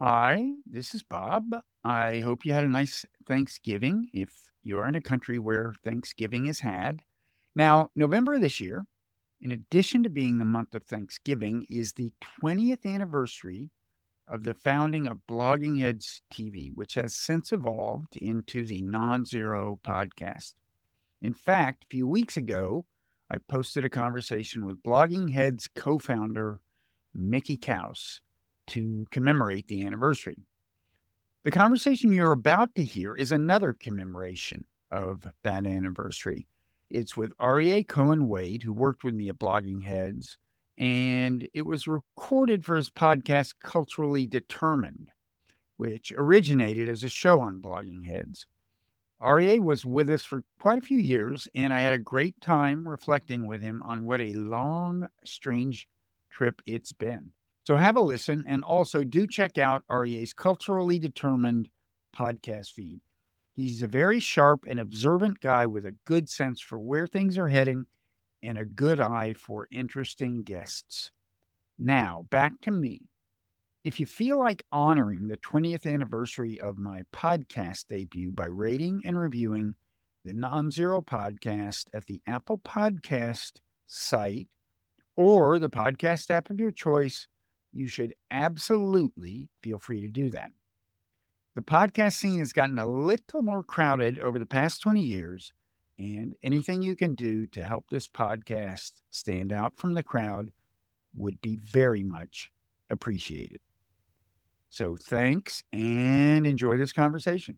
Hi, this is Bob. I hope you had a nice Thanksgiving if you're in a country where Thanksgiving is had. Now, November of this year, in addition to being the month of Thanksgiving, is the 20th anniversary of the founding of Blogging Heads TV, which has since evolved into the Non-Zero podcast. In fact, a few weeks ago, I posted a conversation with Blogging Heads co-founder Mickey Kaus to commemorate the anniversary. The conversation you're about to hear is another commemoration of that anniversary. It's with Aryeh Cohen-Wade, who worked with me at Blogging Heads, and it was recorded for his podcast Culturally Determined, which originated as a show on Blogging Heads. Aryeh was with us for quite a few years, and I had a great time reflecting with him on what a long, strange trip it's been. So have a listen, and also do check out Aryeh's Culturally Determined podcast feed. He's a very sharp and observant guy with a good sense for where things are heading and a good eye for interesting guests. Now, back to me. If you feel like honoring the 20th anniversary of my podcast debut by rating and reviewing the Non-Zero podcast at the Apple Podcast site or the podcast app of your choice, you should absolutely feel free to do that. The podcast scene has gotten a little more crowded over the past 20 years, and anything you can do to help this podcast stand out from the crowd would be very much appreciated. So thanks and enjoy this conversation.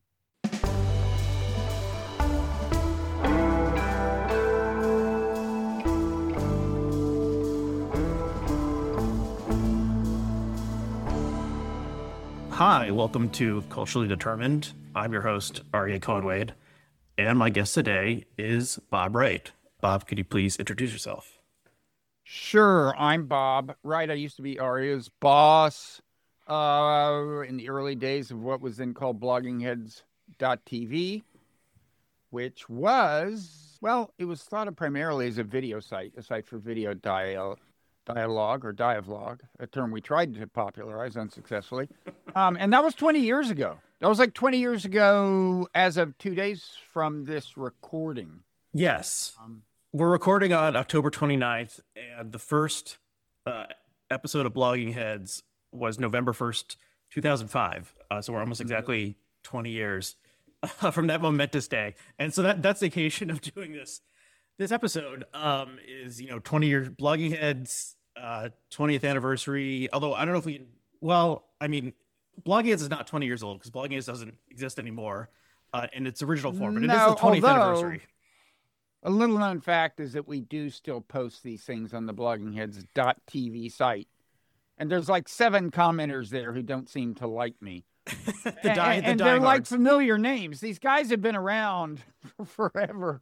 Hi, welcome to Culturally Determined. I'm your host, Aryeh Cohen-Wade, and my guest today is Bob Wright. Bob, could you please introduce yourself? Sure, I'm Bob Wright. I used to be Aryeh's boss in the early days of what was then called bloggingheads.tv, which was, well, it was thought of primarily as a video site, a site for video dialogue or dialogue, a term we tried to popularize unsuccessfully. And that was 20 years ago. That was like 20 years ago as of 2 days from this recording. Yes. We're recording on October 29th, and the first episode of Blogging Heads was November 1st, 2005. So we're almost exactly 20 years from that momentous day. And so that's the occasion of doing this episode is, 20 years Blogging Heads, 20th anniversary. Although I don't know if Blogging Heads is not 20 years old because Blogging Heads doesn't exist anymore in its original form, but it is the 20th anniversary. A little known fact is that we do still post these things on the bloggingheads.tv site. And there's like 7 commenters there who don't seem to like me. And they're like familiar names. These guys have been around for forever.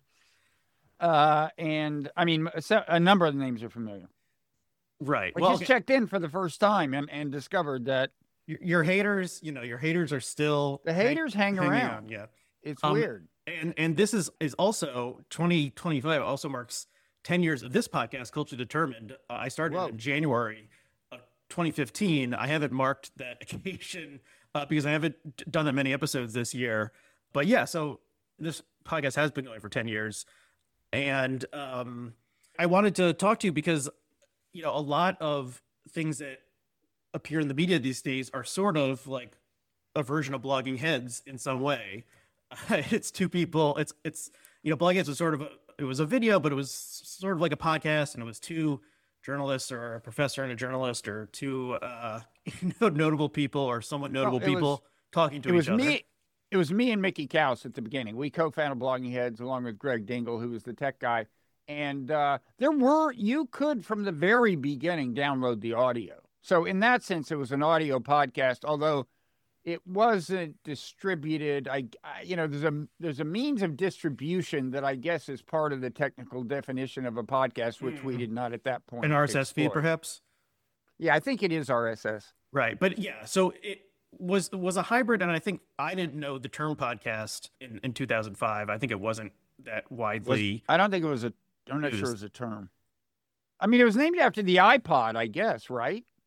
And I mean, a number of the names are familiar. Right. I just checked in for the first time and discovered that your haters, your haters are still the haters hang around. Yeah. It's weird. And this is also 2025 also marks 10 years of this podcast, Culturally Determined. I started in January of 2015. I haven't marked that occasion because I haven't done that many episodes this year. But yeah, so this podcast has been going for 10 years. And I wanted to talk to you because, a lot of things that appear in the media these days are sort of like a version of Blogging Heads in some way. It's two people. It's Blogging Heads was it was a video, but it was sort of like a podcast, and it was two journalists or a professor and a journalist or two notable people or somewhat notable people talking to each other. It was me and Mickey Kaus at the beginning. We co-founded Blogging Heads along with Greg Dingle, who was the tech guy. And you could from the very beginning download the audio. So in that sense, it was an audio podcast, although it wasn't distributed. There's a means of distribution that I guess is part of the technical definition of a podcast, which we did not at that point. An RSS feed, perhaps? Yeah, I think it is RSS. Right. But yeah, so it was a hybrid, and I think I didn't know the term podcast in 2005. I think it wasn't that widely. I'm not sure it was a term. I mean, it was named after the iPod, I guess, right?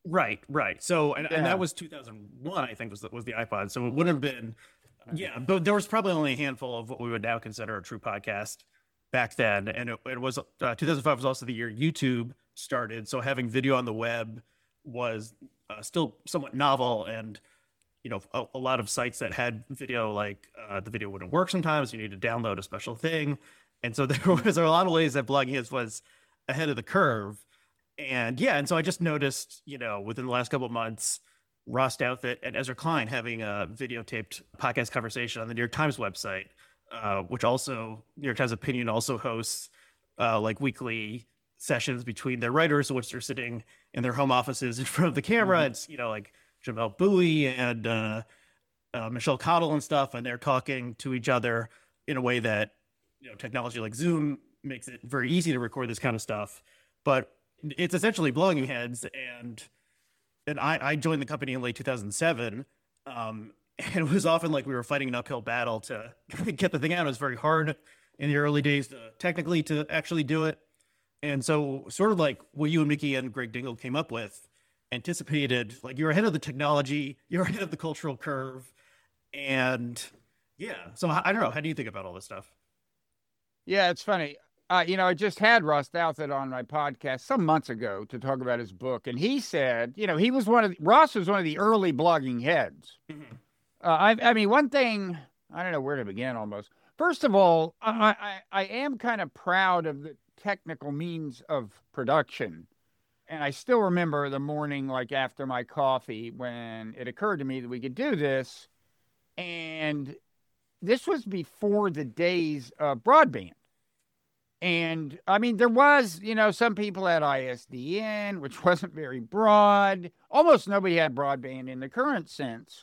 Right. So, and that was 2001, I think, was the iPod. So it would have been, but there was probably only a handful of what we would now consider a true podcast back then. And it was 2005 was also the year YouTube started. So having video on the web was still somewhat novel. And, a lot of sites that had video, like the video wouldn't work sometimes. You need to download a special thing. And so there was a lot of ways that blogging was ahead of the curve. And so I just noticed, within the last couple of months, Ross Douthat and Ezra Klein having a videotaped podcast conversation on the New York Times website, which also New York Times Opinion also hosts like weekly sessions between their writers, in which they're sitting in their home offices in front of the camera. It's, like Jamelle Bouie and Michelle Cottle and stuff, and they're talking to each other in a way that, technology like Zoom makes it very easy to record this kind of stuff. But it's essentially blogging heads, and I joined the company in late 2007, and it was often like we were fighting an uphill battle to get the thing out. It was very hard in the early days technically to actually do it. And so sort of like what you and Mickey and Greg Dingle came up with, anticipated, like you're ahead of the technology, you're ahead of the cultural curve. And so I don't know. How do you think about all this stuff? Yeah, it's funny. I just had Ross Douthat on my podcast some months ago to talk about his book. And he said, Ross was one of the early blogging heads. Mm-hmm. I mean, one thing, I don't know where to begin almost. First of all, I am kind of proud of the technical means of production. And I still remember the morning, like after my coffee, when it occurred to me that we could do this. And this was before the days of broadband. And I mean, there was, some people had ISDN, which wasn't very broad. Almost nobody had broadband in the current sense.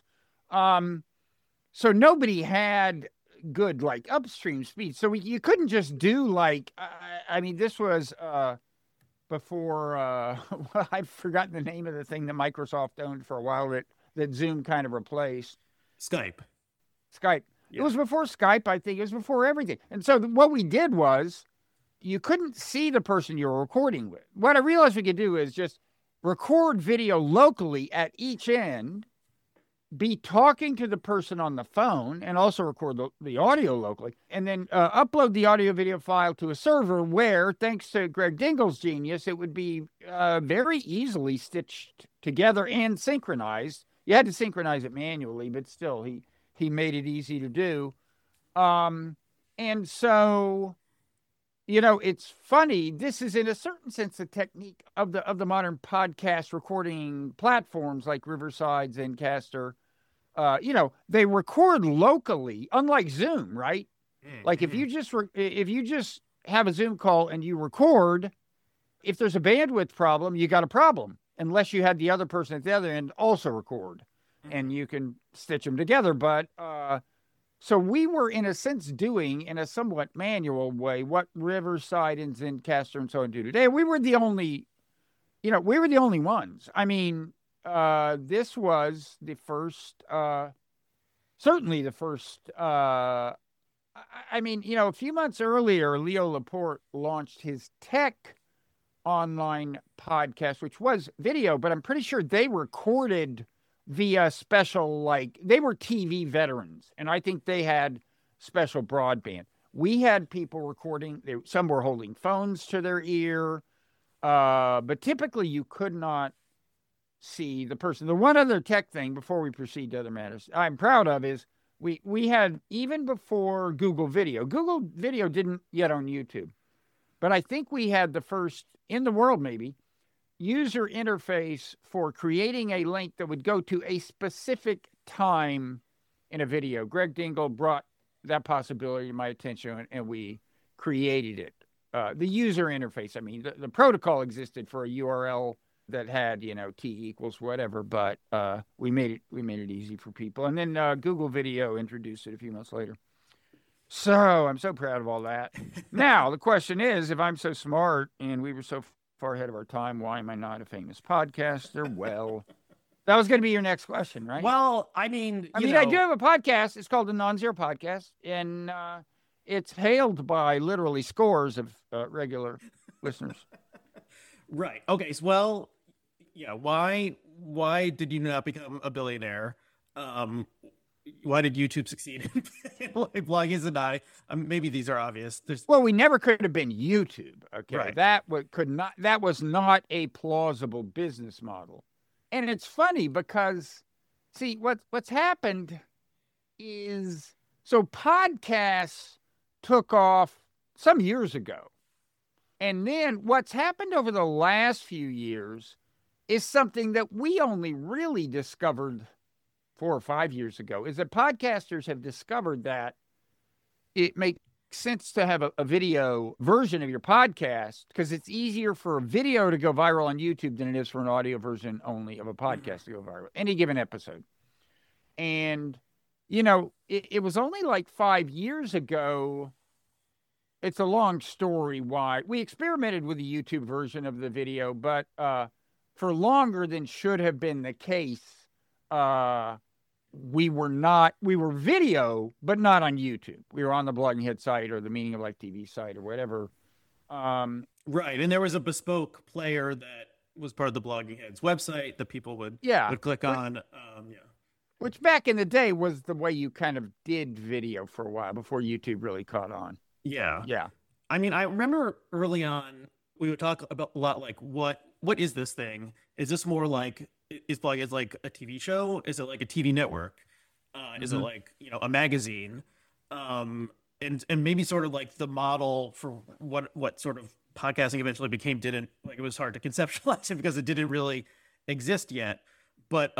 So nobody had good, like, upstream speed. So you couldn't just do this was before, I've forgotten the name of the thing that Microsoft owned for a while that Zoom kind of replaced. Skype. Yeah. It was before Skype, I think. It was before everything. And so what we did was, you couldn't see the person you were recording with. What I realized we could do is just record video locally at each end, be talking to the person on the phone, and also record the audio locally, and then upload the audio video file to a server where, thanks to Greg Dingle's genius, it would be very easily stitched together and synchronized. You had to synchronize it manually, but still, he made it easy to do. And so, it's funny. This is, in a certain sense, the technique of the modern podcast recording platforms like Riverside, Zencastr. They record locally, unlike Zoom, right? Mm-hmm. Like if you just have a Zoom call and you record, if there's a bandwidth problem, you got a problem, unless you had the other person at the other end also record, and you can stitch them together. But so we were, in a sense, doing, in a somewhat manual way, what Riverside and Zencastr and so on do today. We were the only ones. I mean, this was the first, certainly the first, a few months earlier, Leo Laporte launched his tech online podcast, which was video, but I'm pretty sure they recorded via special, they were TV veterans, and I think they had special broadband. We had people recording, some were holding phones to their ear, but typically you could not see the person. The one other tech thing before we proceed to other matters I'm proud of is we had, even before Google Video didn't yet own YouTube, but I think we had the first in the world, maybe, user interface for creating a link that would go to a specific time in a video. Greg Dingle brought that possibility to my attention, and we created it. The user interface, the protocol existed for a URL that had, T equals whatever, but we made it easy for people. And then Google Video introduced it a few months later. So I'm so proud of all that. Now, the question is, if I'm so smart and we were so far ahead of our time, why am I not a famous podcaster? Well, that was going to be your next question, right? Well, I do have a podcast. It's called the Non-Zero Podcast, and it's hailed by literally scores of regular listeners. Right. Okay. So, well, why did you not become a billionaire? Why did YouTube succeed in blogging? Isn't I? Maybe these are obvious. Well, we never could have been YouTube. Okay, right. That was not a plausible business model. And it's funny because, see, what's happened is, so podcasts took off some years ago. And then what's happened over the last few years is something that we only really discovered 4 or 5 years ago, is that podcasters have discovered that it makes sense to have a video version of your podcast, because it's easier for a video to go viral on YouTube than it is for an audio version only of a podcast to go viral, any given episode. And, it was only like 5 years ago. It's a long story why we experimented with the YouTube version of the video, but for longer than should have been the case, we were video, but not on YouTube. We were on the Blogging Head site or the Meaning of Life TV site or whatever. Right. And there was a bespoke player that was part of the Blogging Heads website that people would click on. Which back in the day was the way you kind of did video for a while before YouTube really caught on. Yeah. Yeah. I mean, I remember early on, we would talk about a lot like, what is this thing? Is this more like, is like a TV show? Is it like a TV network? Is it like, a magazine? And maybe sort of like the model for what sort of podcasting eventually became it was hard to conceptualize it because it didn't really exist yet. But,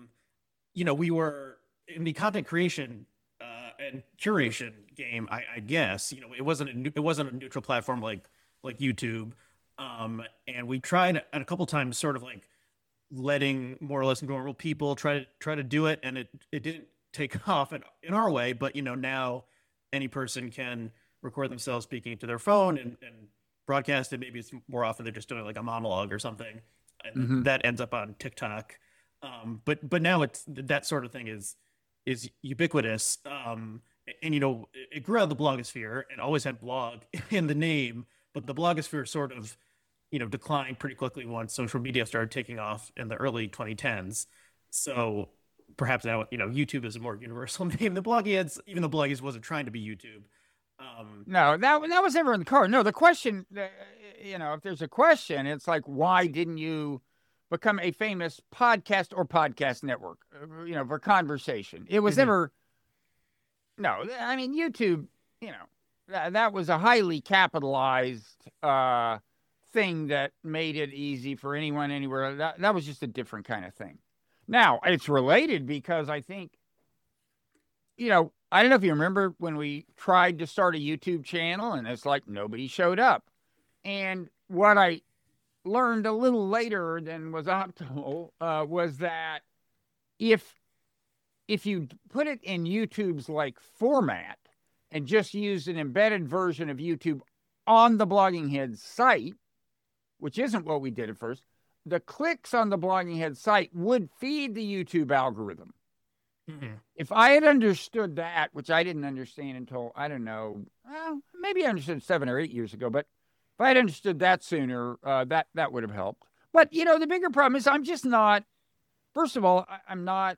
we were in the content creation and curation game, I guess. It wasn't a neutral platform like YouTube. And we tried a couple times sort of like letting more or less normal people try to do it, and it didn't take off in our way. But now any person can record themselves speaking to their phone and broadcast it. Maybe it's more often they're just doing like a monologue or something, and that ends up on TikTok. But now it's that sort of thing is ubiquitous. And it grew out of the blogosphere and always had blog in the name, but the blogosphere sort of declined pretty quickly once social media started taking off in the early 2010s. So perhaps now YouTube is a more universal name than Blogging Heads, even though Blogging Heads wasn't trying to be YouTube. No, that was never in the card. No, the question, if there's a question, it's like, why didn't you become a famous podcast or podcast network, for conversation? It was never, no, I mean, YouTube, that was a highly capitalized thing that made it easy for anyone, anywhere. That was just a different kind of thing. Now, it's related because I think, I don't know if you remember when we tried to start a YouTube channel and it's like nobody showed up. And what I learned a little later than was optimal was that if you put it in YouTube's like format and just use an embedded version of YouTube on the Blogging Heads site, which isn't what we did at first, the clicks on the Blogging Heads site would feed the YouTube algorithm. If I had understood that, which I didn't understand until, I don't know, maybe I understood 7 or 8 years ago, but if I had understood that sooner, that would have helped. But, the bigger problem is I'm just not, first of all, I'm not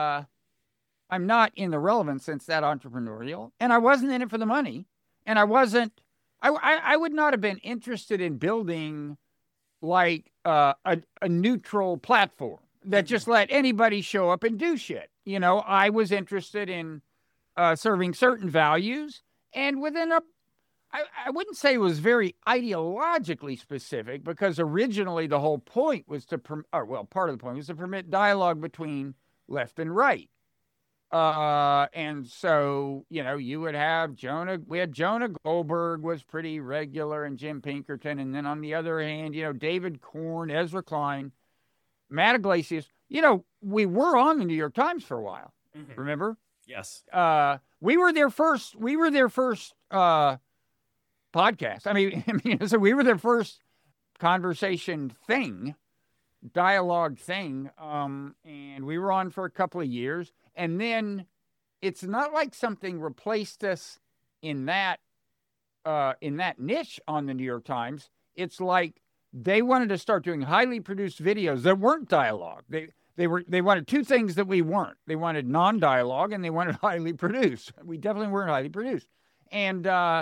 in the relevant sense that entrepreneurial, and I wasn't in it for the money, and I would not have been interested in building like a neutral platform that just let anybody show up and do shit. I was interested in serving certain values, and within I wouldn't say it was very ideologically specific, because originally the whole point was part of the point was to permit dialogue between left and right. And so, you would have we had Jonah Goldberg was pretty regular, and Jim Pinkerton. And then on the other hand, David Korn, Ezra Klein, Matt Iglesias, we were on the New York Times for a while. Remember? Yes. We were their first podcast. I mean, so we were their first conversation thing, dialogue thing. And we were on for a couple of years. And then it's not like something replaced us in that niche on the New York Times. It's like they wanted to start doing highly produced videos that weren't dialogue. They wanted two things that we weren't. They wanted non-dialogue and they wanted highly produced. We definitely weren't highly produced. And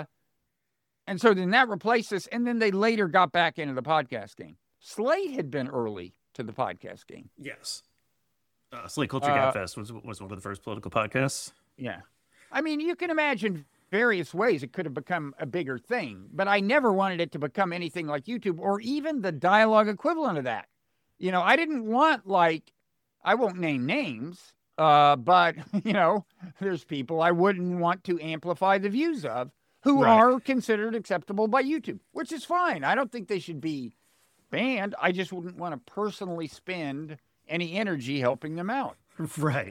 so then that replaced us. And then they later got back into the podcast game. Slate had been early to the podcast game. Yes. Slate Culture Gabfest was one of the first political podcasts. Yeah. I mean, you can imagine various ways it could have become a bigger thing, but I never wanted it to become anything like YouTube or even the dialogue equivalent of that. You know, I didn't want, like, I won't name names, but, you know, there's people I wouldn't want to amplify the views of who are considered acceptable by YouTube, which is fine. I don't think they should be banned. I just wouldn't want to personally spend any energy helping them out. Right.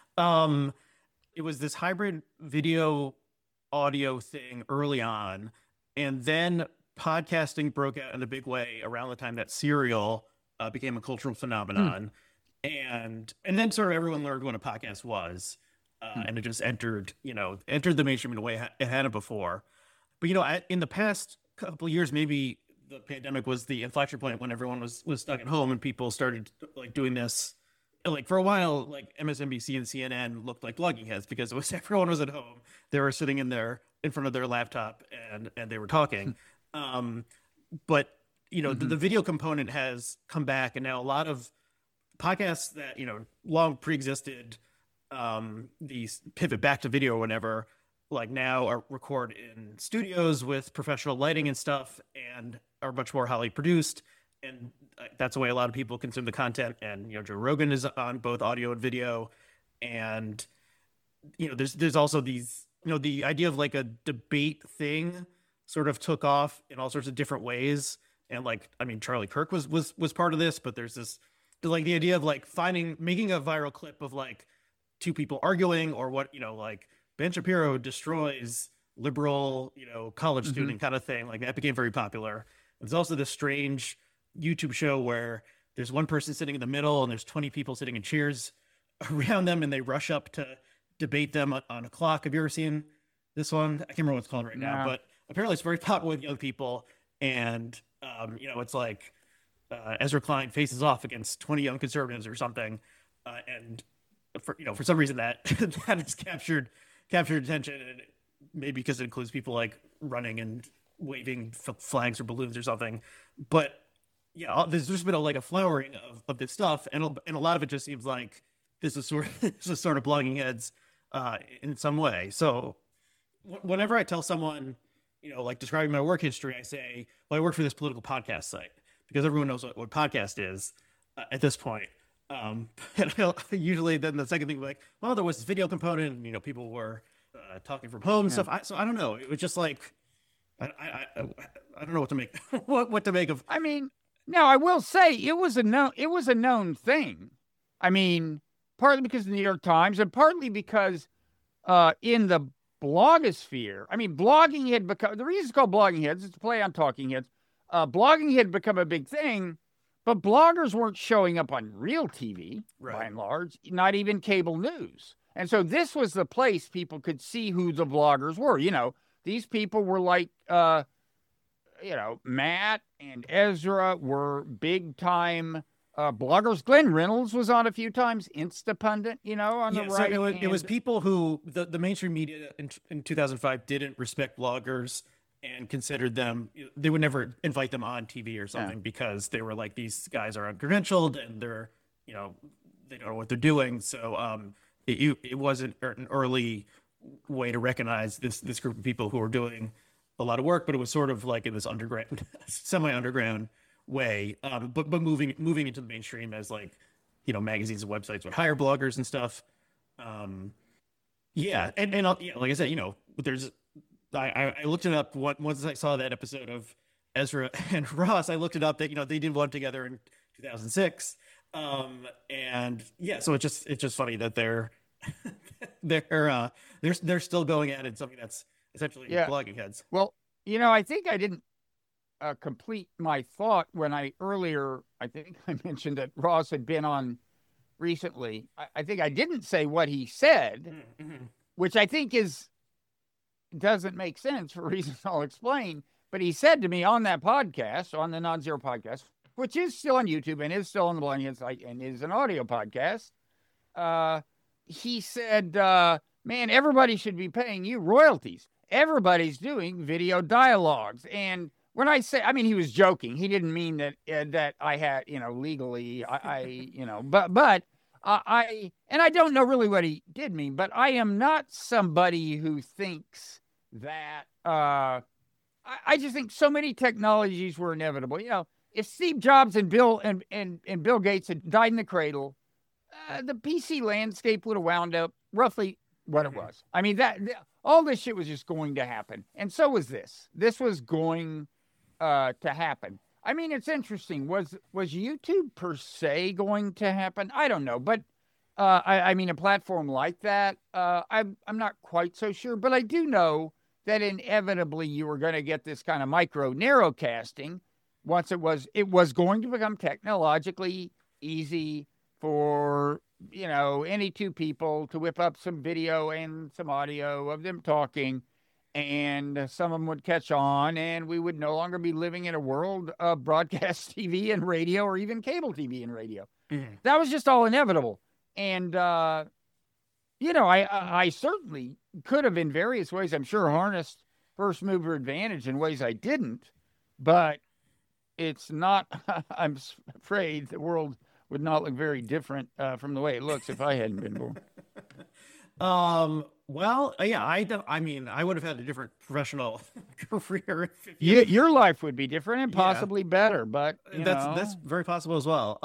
It was this hybrid video audio thing early on, and then podcasting broke out in a big way around the time that Serial became a cultural phenomenon. And then sort of everyone learned what a podcast was, and it just entered the mainstream in a way it hadn't before. But, you know, in the past couple of years, maybe the pandemic was the inflection point when everyone was stuck at home and people started like doing this. Like for a while, like MSNBC and CNN looked like blogging heads because everyone was at home. They were sitting in front of their laptop and they were talking. But, you know, the video component has come back, and now a lot of podcasts that, you know, long pre-existed these pivot back to video or whatever, like now are record in studios with professional lighting and stuff and are much more highly produced. And that's the way a lot of people consume the content. And, you know, Joe Rogan is on both audio and video. And, you know, there's also these, you know, the idea of like a debate thing sort of took off in all sorts of different ways. And like, I mean, Charlie Kirk was part of this, but there's like the idea of like making a viral clip of like two people arguing, or what, you know, like Ben Shapiro destroys liberal, you know, college student kind of thing. Like that became very popular. There's also this strange YouTube show where there's one person sitting in the middle and there's 20 people sitting in chairs around them, and they rush up to debate them on a clock. Have you ever seen this one? I can't remember what it's called right now, but apparently it's very popular with young people. And, you know, it's like Ezra Klein faces off against 20 young conservatives or something. And for some reason that has captured attention, and maybe because it includes people like running and waving flags or balloons or something. But yeah, there's just been a flowering of this stuff, and a lot of it just seems like this is sort of blogging heads in some way. So whenever I tell someone, you know, like describing my work history, I say, well, I work for this political podcast site, because everyone knows what podcast is at this point. And usually then the second thing will be like, well, there was this video component, and, you know, people were talking from home and stuff. So I don't know. It was just like, I don't know what to make what to make of. I mean, now I will say it was a known thing. I mean, partly because of the New York Times, and partly because in the blogosphere, I mean, blogging had become, the reason it's called blogging heads is to play on talking heads. Blogging had become a big thing, but bloggers weren't showing up on real TV, by and large, not even cable news. And so this was the place people could see who the bloggers were. You know, these people were like, you know, Matt and Ezra were big time bloggers. Glenn Reynolds was on a few times, Instapundit, you know, on the right. So it was people who the mainstream media in 2005 didn't respect bloggers and considered them, they would never invite them on TV or something, because they were like, these guys are uncredentialed and they're, you know, they don't know what they're doing. So it wasn't an early way to recognize this group of people who were doing a lot of work, but it was sort of like in this underground, semi-underground way. But moving into the mainstream as, like, you know, magazines and websites would hire bloggers and stuff. And like I said, you know, I looked it up once I saw that episode of Ezra and Ross. I looked it up that, you know, they did one together in 2006. And yeah, so it's just funny that they're still going at it, something that's essentially blogging heads. Well, you know, I think I didn't complete my thought when I think I mentioned that Ross had been on recently. I think I didn't say what he said, which I think doesn't make sense for reasons I'll explain. But he said to me on that podcast, on the Non-Zero podcast, which is still on YouTube and is still on the Blind Hand site and is an audio podcast, he said, man, everybody should be paying you royalties. Everybody's doing video dialogues. And when I say, I mean, he was joking. He didn't mean that that I had, legally, but I don't know really what he did mean, but I am not somebody who thinks that, I just think so many technologies were inevitable. If Steve Jobs and Bill Gates had died in the cradle, the PC landscape would have wound up roughly what it was. I mean, all this shit was just going to happen. And so was this. This was going to happen. I mean, it's interesting. Was YouTube per se going to happen? I don't know. But I mean, a platform like that, I'm not quite so sure. But I do know that inevitably you were going to get this kind of micro narrowcasting once it was going to become technologically easy for any two people to whip up some video and some audio of them talking, and some of them would catch on, and we would no longer be living in a world of broadcast TV and radio, or even cable TV and radio. Mm-hmm. That was just all inevitable. And, I certainly could have in various ways, I'm sure, harnessed first mover advantage in ways I didn't, but it's not, I'm afraid the world would not look very different from the way it looks if I hadn't been born. Well, yeah, I mean, I would have had a different professional career. Your life would be different and possibly better, but that's very possible as well.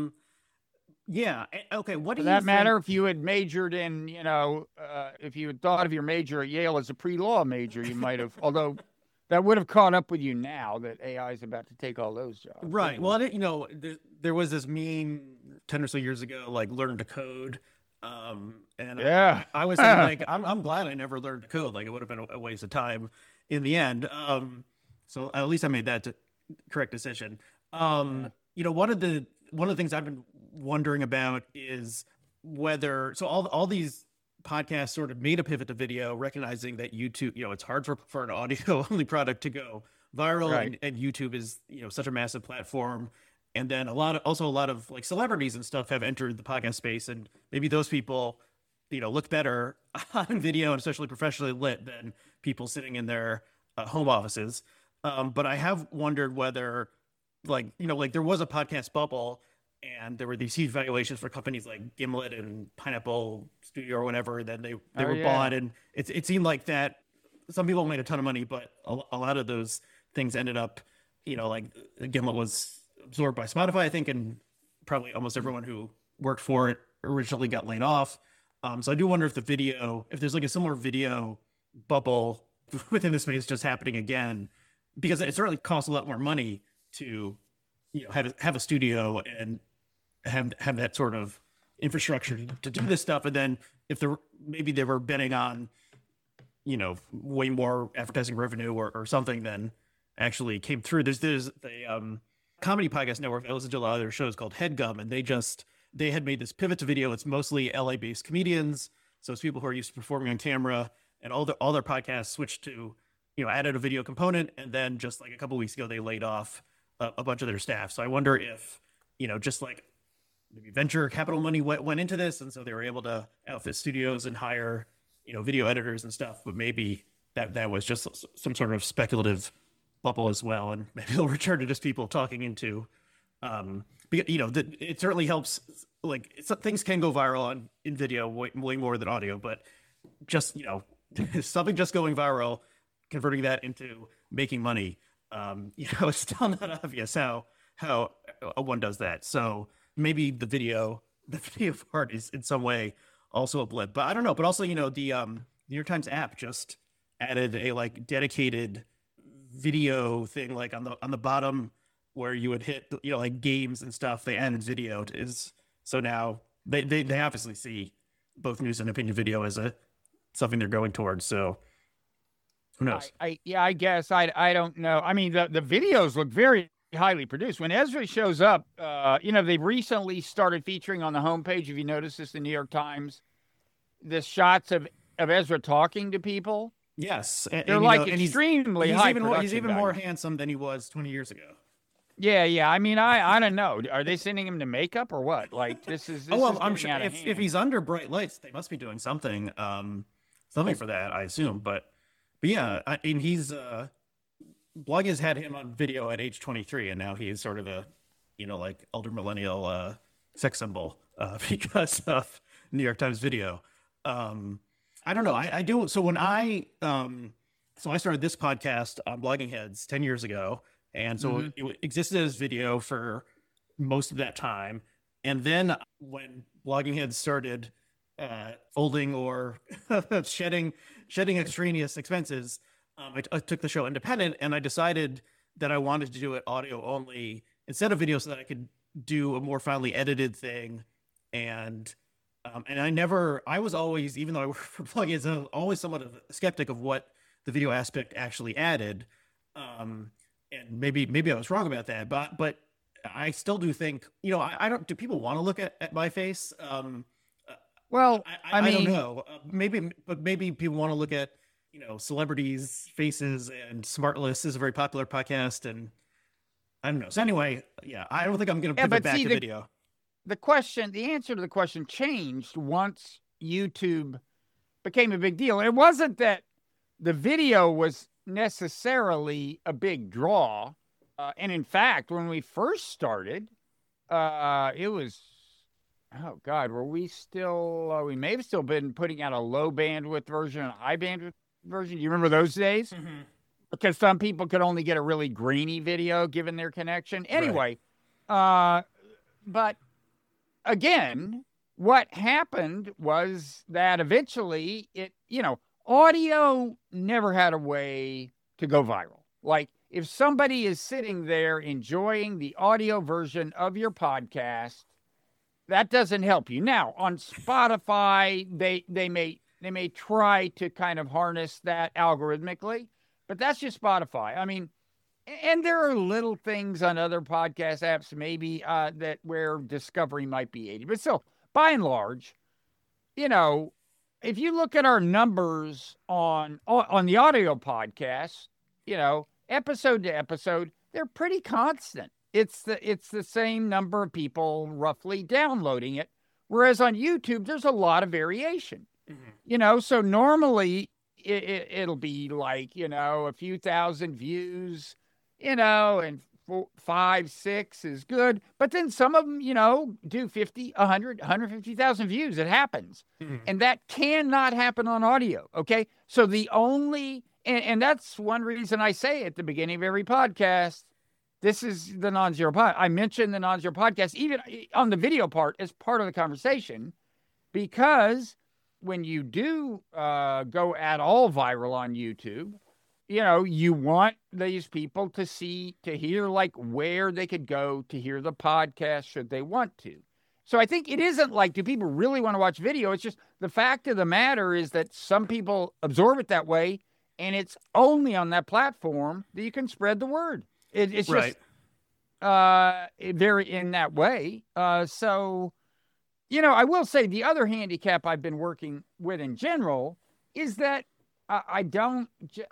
Yeah. Okay. What do you that matter if you had majored in, if you had thought of your major at Yale as a pre-law major, you might have, although that would have caught up with you now that AI is about to take all those jobs. Right. Well, there was this meme 10 or so years ago, like learn to code. And yeah, I was like, I'm glad I never learned to code. Like, it would have been a waste of time in the end. So at least I made that correct decision. One of the things I've been wondering about is whether, so all these podcasts sort of made a pivot to video, recognizing that YouTube, it's hard for an audio only product to go viral, right. and YouTube is, such a massive platform. And then a lot of like celebrities and stuff have entered the podcast space, and maybe those people, look better on video and especially professionally lit than people sitting in their home offices. But I have wondered whether, like there was a podcast bubble, and there were these huge valuations for companies like Gimlet and Pineapple Studio or whatever. Then they were bought, and it seemed like that some people made a ton of money, but a lot of those things ended up, like Gimlet was absorbed by Spotify, I think, and probably almost everyone who worked for it originally got laid off. So I do wonder if if there's like a similar video bubble within the space just happening again, because it certainly costs a lot more money to, have a studio and have that sort of infrastructure to do this stuff. And then if maybe they were betting on, way more advertising revenue or something than actually came through. There's the comedy podcast network. I listen to a lot of their shows called HeadGum, and they had made this pivot to video. It's mostly LA-based comedians, so it's people who are used to performing on camera, and all their podcasts switched to, added a video component, and then just like a couple of weeks ago, they laid off a bunch of their staff. So I wonder if, just like maybe venture capital money went into this, and so they were able to outfit studios and hire, video editors and stuff, but maybe that was just some sort of speculative bubble as well, and maybe they'll return to just people talking into, it certainly helps. Like, things can go viral in video way more than audio, but just something just going viral, converting that into making money, it's still not obvious how one does that. So maybe the video part is in some way also a blip, but I don't know. But also, the New York Times app just added a like dedicated video thing, like on the bottom where you would hit, like games and stuff. They added video so now they obviously see both news and opinion video as something they're going towards. So who knows? I guess I don't know. I mean, the videos look very highly produced. When Ezra shows up, they've recently started featuring on the homepage, if you notice this, the New York Times, the shots of Ezra talking to people. Yes, They're like extremely high production. He's even more handsome than he was 20 years ago. Yeah. I mean, I don't know. Are they sending him to makeup or what? Like this is. I'm sure if he's under bright lights, they must be doing something, something for that, I assume. But yeah, and he's Blog has had him on video at age 23, and now he's sort of a, like elder millennial sex symbol because of New York Times Video. I don't know. I do. So when I started this podcast on Blogging Heads 10 years ago. And so it existed as video for most of that time. And then when Blogging Heads started folding or shedding extraneous expenses, I took the show independent, and I decided that I wanted to do it audio only instead of video, so that I could do a more finely edited thing. And I was always, even though I worked for Blogging Heads, I was always somewhat of a skeptic of what the video aspect actually added. And maybe I was wrong about that, but I still do think, I don't. Do people want to look at my face? Well, I mean, I don't know. Maybe people want to look at celebrities' faces. And Smartless is a very popular podcast, and I don't know. So anyway, yeah, I don't think I'm going to pivot back to video. The answer to the question changed once YouTube became a big deal. It wasn't that the video was necessarily a big draw, and in fact, when we first started, it was, oh God, were we still? We may have still been putting out a low bandwidth version, a high bandwidth version. Do you remember those days? Mm-hmm. Because some people could only get a really grainy video given their connection. Anyway, right. But again, what happened was that eventually audio never had a way to go viral. Like, if somebody is sitting there enjoying the audio version of your podcast, that doesn't help you. Now, on Spotify, they may try to kind of harness that algorithmically, but that's just Spotify. I mean, and there are little things on other podcast apps maybe that where discovery might be aided. But still, by and large, if you look at our numbers on the audio podcast, episode to episode, they're pretty constant. It's the same number of people roughly downloading it. Whereas on YouTube, there's a lot of variation. Mm-hmm. So normally it'll be like, a few thousand views, and 5, 6 is good. But then some of them, do 50, 100, 150,000 views. It happens. Mm-hmm. And that cannot happen on audio. Okay. So the only, and that's one reason I say at the beginning of every podcast, this is the Non-Zero Pod. I mentioned the Non-Zero Podcast, even on the video part, as part of the conversation, because when you do go at all viral on YouTube, you want these people to hear like where they could go to hear the podcast should they want to. So I think it isn't like, do people really want to watch video? It's just the fact of the matter is that some people absorb it that way, and it's only on that platform that you can spread the word. It's right. Just very in that way. So, I will say the other handicap I've been working with in general is that I don't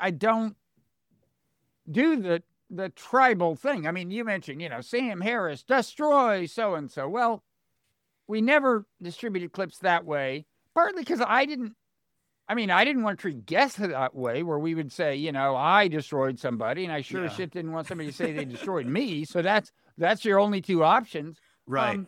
do the tribal thing. I mean, you mentioned, Sam Harris destroy so-and-so. Well, we never distributed clips that way, partly because I didn't want to treat guests that way, where we would say, I destroyed somebody, and I sure as shit didn't want somebody to say they destroyed me. So that's your only two options. Right.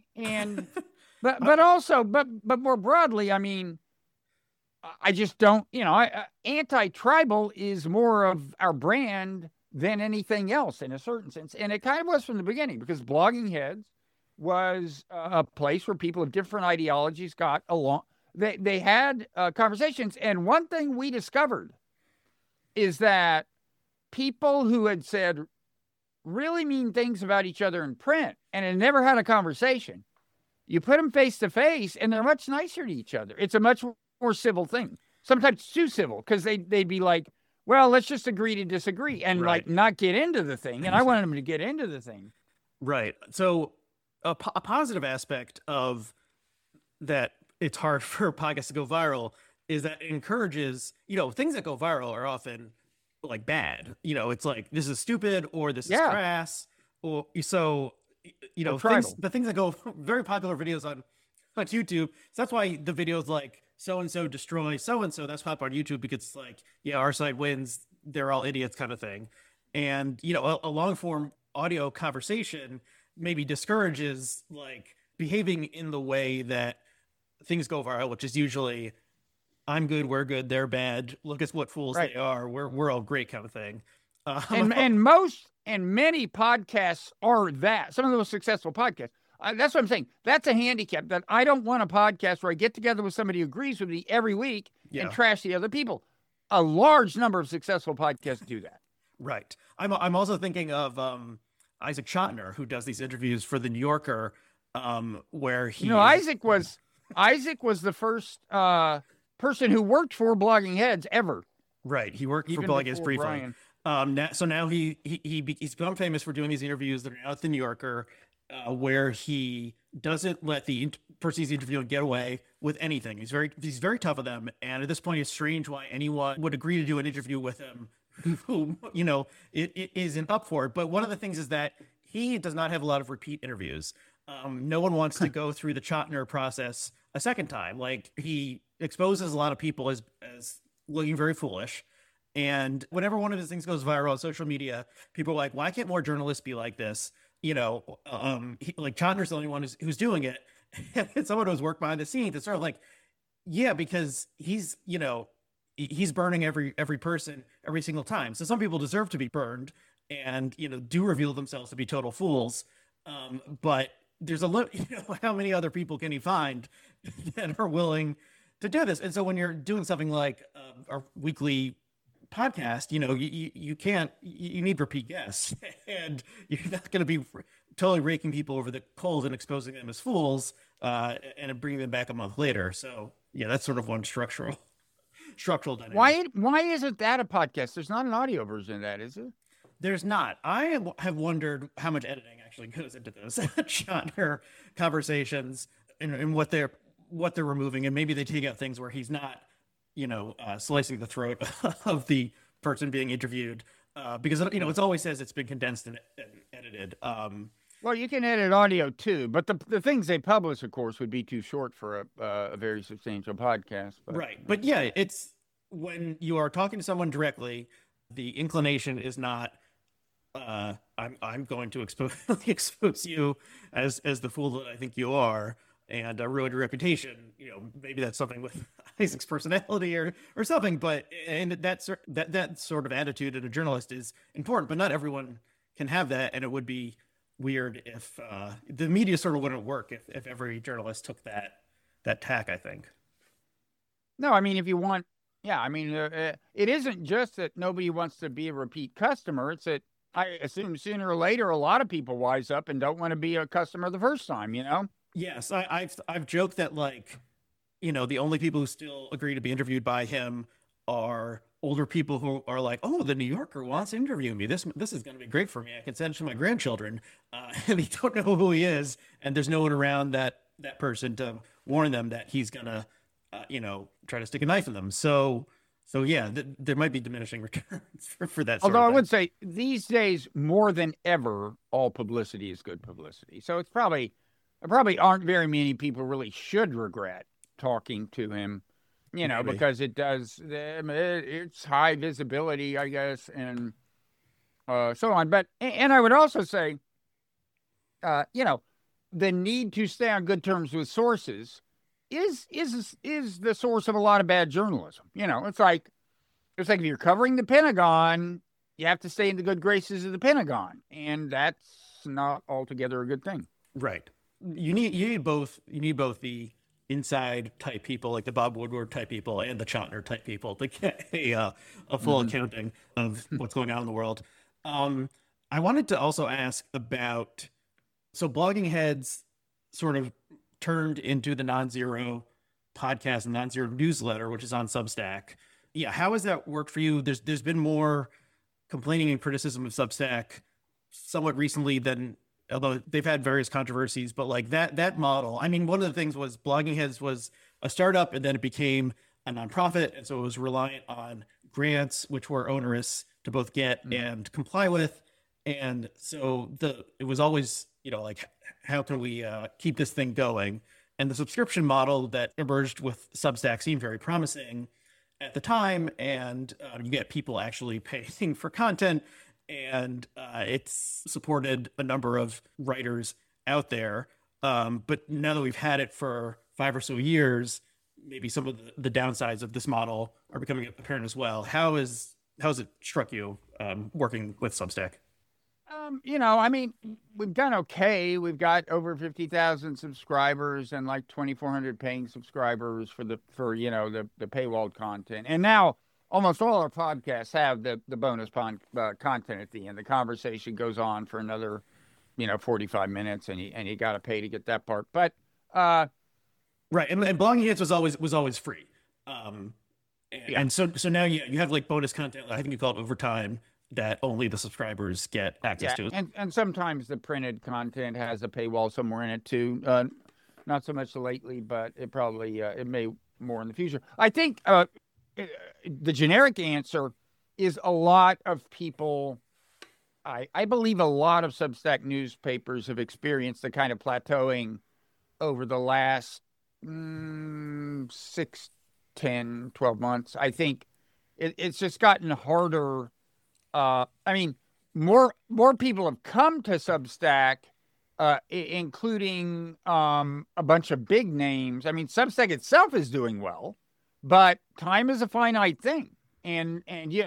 But more broadly, I mean, I just don't, anti-tribal is more of our brand than anything else in a certain sense. And it kind of was from the beginning, because Blogging Heads was a place where people of different ideologies got along. They had conversations. And one thing we discovered is that people who had said really mean things about each other in print and had never had a conversation, you put them face to face and they're much nicer to each other. It's a much more civil thing. Sometimes too civil, because they'd be like, well, let's just agree to disagree and like not get into the thing. And I wanted them to get into the thing. Right. So a positive aspect of that, it's hard for podcasts to go viral, is that it encourages, things that go viral are often like bad. It's like, this is stupid, or this is crass, or so, the things that go very popular videos on YouTube. So that's why the videos like so-and-so destroy so-and-so, that's popular on YouTube, because it's like, yeah, our side wins, they're all idiots kind of thing. And, a long form audio conversation maybe discourages like behaving in the way that things go viral, which is usually, I'm good, we're good, they're bad, look at what fools they are, we're all great kind of thing. And many podcasts are that. Some of the most successful podcasts. That's what I'm saying. That's a handicap, that I don't want a podcast where I get together with somebody who agrees with me every week and trash the other people. A large number of successful podcasts do that. Right. I'm also thinking of Isaac Chotiner, who does these interviews for the New Yorker, where he Isaac was the first person who worked for Blogging Heads ever. Right. He worked for Blogging Heads briefly. Now he's become famous for doing these interviews that are out at the New Yorker, where he doesn't let the person he's interviewing get away with anything. He's very tough of them, and at this point, it's strange why anyone would agree to do an interview with him who it isn't up for it. But one of the things is that he does not have a lot of repeat interviews. No one wants to go through the Chotiner process a second time. Like, he exposes a lot of people as looking very foolish. And whenever one of his things goes viral on social media, people are like, why can't more journalists be like this? Like, Chotiner's the only one who's doing it. And someone who's worked behind the scenes, it's sort of like, yeah, because he's burning every person every single time. So some people deserve to be burned and, do reveal themselves to be total fools. But there's a limit, how many other people can he find that are willing to do this? And so when you're doing something like our weekly podcast, you need repeat guests, and you're not going to be totally raking people over the coals and exposing them as fools, and bringing them back a month later. So yeah, that's sort of one structural dynamic. Why isn't that a podcast? There's not an audio version of that, is there? There's not. I have wondered how much editing actually goes into those Chotiner conversations, and what they're removing, and maybe they take out things where he's not, slicing the throat of the person being interviewed, because it always says it's been condensed and edited. Well, you can edit audio too, but the things they publish, of course, would be too short for a very substantial podcast. Right, but yeah, it's when you are talking to someone directly, the inclination is not, I'm going to expose you as the fool that I think you are, and ruin your reputation. Maybe that's something with Isaac's personality or something, and that sort of attitude in a journalist is important, but not everyone can have that, and it would be weird if the media sort of wouldn't work if every journalist took that tack, I think. No, I mean, if you want, it isn't just that nobody wants to be a repeat customer. It's that I assume sooner or later a lot of people wise up and don't want to be a customer the first time, Yes, I've joked that, like, the only people who still agree to be interviewed by him are older people who are like, oh, the New Yorker wants to interview me. This is going to be great for me. I can send it to my grandchildren. And they don't know who he is, and there's no one around that person to warn them that he's going to, try to stick a knife in them. So yeah, there might be diminishing returns for that. Although I would say these days, more than ever, all publicity is good publicity. So there probably aren't very many people really should regret talking to him, maybe. Because it's high visibility, I guess, and so on. But, and I would also say, the need to stay on good terms with sources is the source of a lot of bad journalism. It's like if you're covering the Pentagon, you have to stay in the good graces of the Pentagon, and that's not altogether a good thing. Right. You need both. You need both the inside type people, like the Bob Woodward type people, and the Chotiner type people to get a full accounting of what's going on in the world. I wanted to also ask about, so Blogging Heads sort of turned into the Non-Zero podcast and Non-Zero newsletter, which is on Substack. Yeah, how has that worked for you? There's been more complaining and criticism of Substack somewhat recently than, although they've had various controversies, but like that model. I mean, one of the things was Blogging Heads was a startup, and then it became a nonprofit, and so it was reliant on grants, which were onerous to both get and comply with. And so it was always, like, how can we keep this thing going? And the subscription model that emerged with Substack seemed very promising at the time. And you get people actually paying for content, and it's supported a number of writers out there. But now that we've had it for 5 or so years, maybe some of the downsides of this model are becoming apparent as well. How's it struck you working with Substack? I mean, we've done okay. We've got over 50,000 subscribers and like 2,400 paying subscribers for the paywalled content. And now almost all our podcasts have the bonus content at the end. The conversation goes on for another, 45 minutes, and you got to pay to get that part. But right, and Blogging Hits was always free. And so now you have like bonus content. I think you call it Overtime, that only the subscribers get access to. And sometimes the printed content has a paywall somewhere in it too. Not so much lately, but it probably it may more in the future. I think the generic answer is a lot of people. I believe a lot of Substack newspapers have experienced the kind of plateauing over the last 6, 10, 12 months. I think it's just gotten harder. I mean, more people have come to Substack, including a bunch of big names. I mean, Substack itself is doing well, but time is a finite thing, and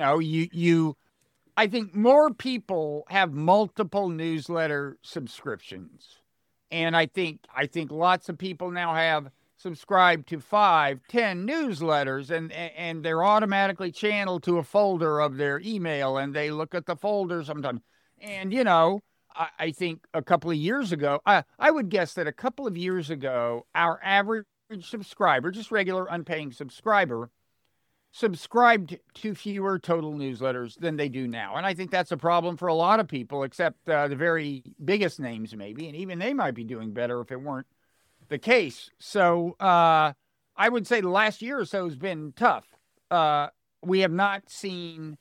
I think more people have multiple newsletter subscriptions, and I think lots of people now have subscribed to 5, 10 newsletters, and they're automatically channeled to a folder of their email, and they look at the folder sometimes. And, I think a couple of years ago, I would guess that a couple of years ago, our average subscriber, just regular unpaying subscriber, subscribed to fewer total newsletters than they do now. And I think that's a problem for a lot of people, except the very biggest names maybe, and even they might be doing better if it weren't the case. So I would say the last year or so has been tough. We have not seen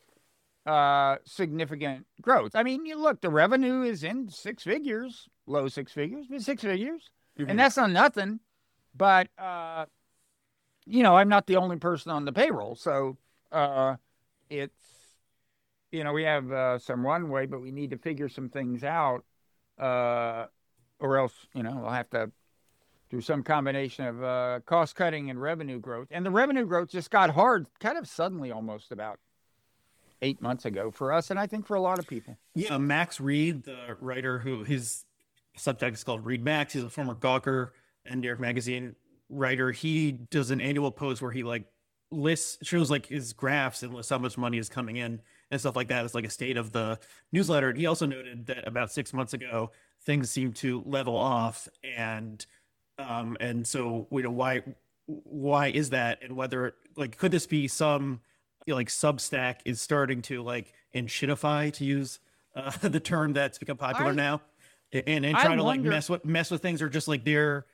significant growth. I mean, look, the revenue is in 6 figures, low 6 figures, but 6 figures. Mm-hmm. And that's not nothing. But, I'm not the only person on the payroll. So it's, we have some runway, but we need to figure some things out, or else, we'll have to do some combination of cost cutting and revenue growth. And the revenue growth just got hard kind of suddenly, almost about 8 months ago for us, and I think for a lot of people. Yeah, Max Reed, the writer who his Substack is called Read Max, he's a former Gawker and New York Magazine writer. He does an annual post where he shows like his graphs and lists how much money is coming in and stuff like that. It's like a state of the newsletter. And he also noted that about 6 months ago, things seem to level off, and so why is that, and whether could this be some Substack is starting to inshitify, to use the term that's become popular now, and trying to mess with things, or just they're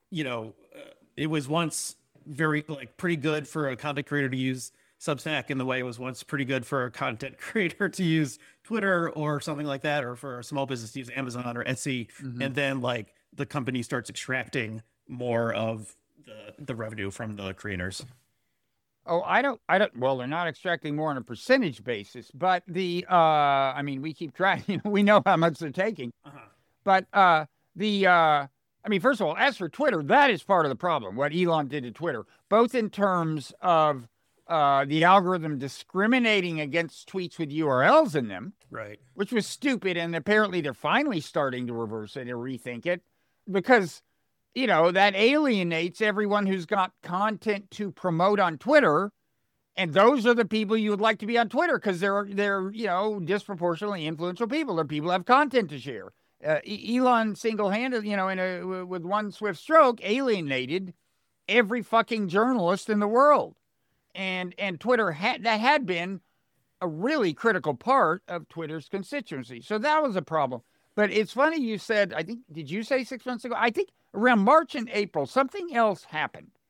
it was once very pretty good for a content creator to use Substack in the way it was once pretty good for a content creator to use Twitter or something like that, or for a small business to use Amazon or Etsy. Mm-hmm. And then the company starts extracting more of the revenue from the creators. Oh, I don't, well, they're not extracting more on a percentage basis, but we keep trying, we know how much they're taking. Uh-huh. But first of all, as for Twitter, that is part of the problem, what Elon did to Twitter, both in terms of the algorithm discriminating against tweets with URLs in them, right, which was stupid, and apparently they're finally starting to reverse it and rethink it, because, that alienates everyone who's got content to promote on Twitter, and those are the people you would like to be on Twitter, because they're disproportionately influential people. They're people who have content to share. Elon single-handed, with one swift stroke, alienated every fucking journalist in the world. And Twitter had been a really critical part of Twitter's constituency. So that was a problem. But it's funny you said, did you say 6 months ago? I think around March and April, something else happened.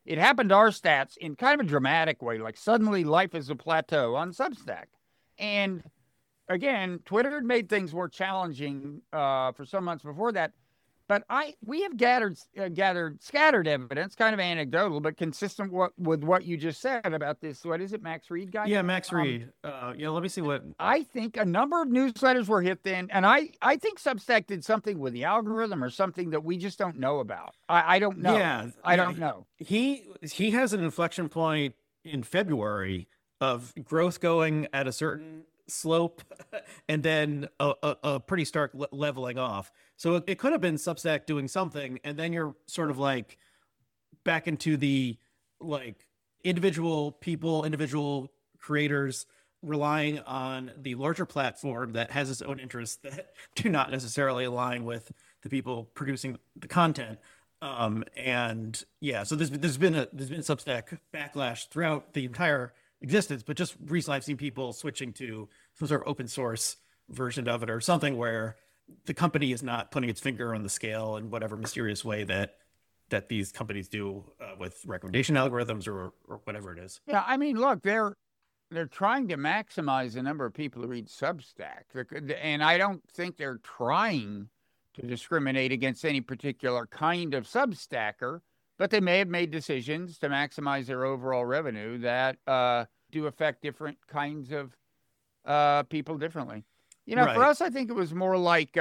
it happened to our stats in kind of a dramatic way. Like suddenly life is a plateau on Substack. And again, Twitter had made things more challenging for some months before that. But we have gathered scattered evidence, kind of anecdotal, but consistent with what you just said about this. What is it, Max Reed guy? Yeah, Max Reed. Let me see what. I think a number of newsletters were hit then, and I think Substack did something with the algorithm or something that we just don't know about. I don't know. Yeah, I don't know. He has an inflection point in February of growth going at a certain slope and then a pretty stark leveling off. So it could have been Substack doing something, and then you're sort of like back into the like individual people, individual creators relying on the larger platform that has its own interests that do not necessarily align with the people producing the content. And yeah, so there's been Substack backlash throughout the entire existence, but just recently I've seen people switching to some sort of open source version of it or something where the company is not putting its finger on the scale in whatever mysterious way that these companies do with recommendation algorithms or whatever it is. Yeah, I mean, look, they're trying to maximize the number of people who read Substack, and I don't think they're trying to discriminate against any particular kind of Substacker, but they may have made decisions to maximize their overall revenue that do affect different kinds of people differently. You know, right. For us, I think it was more like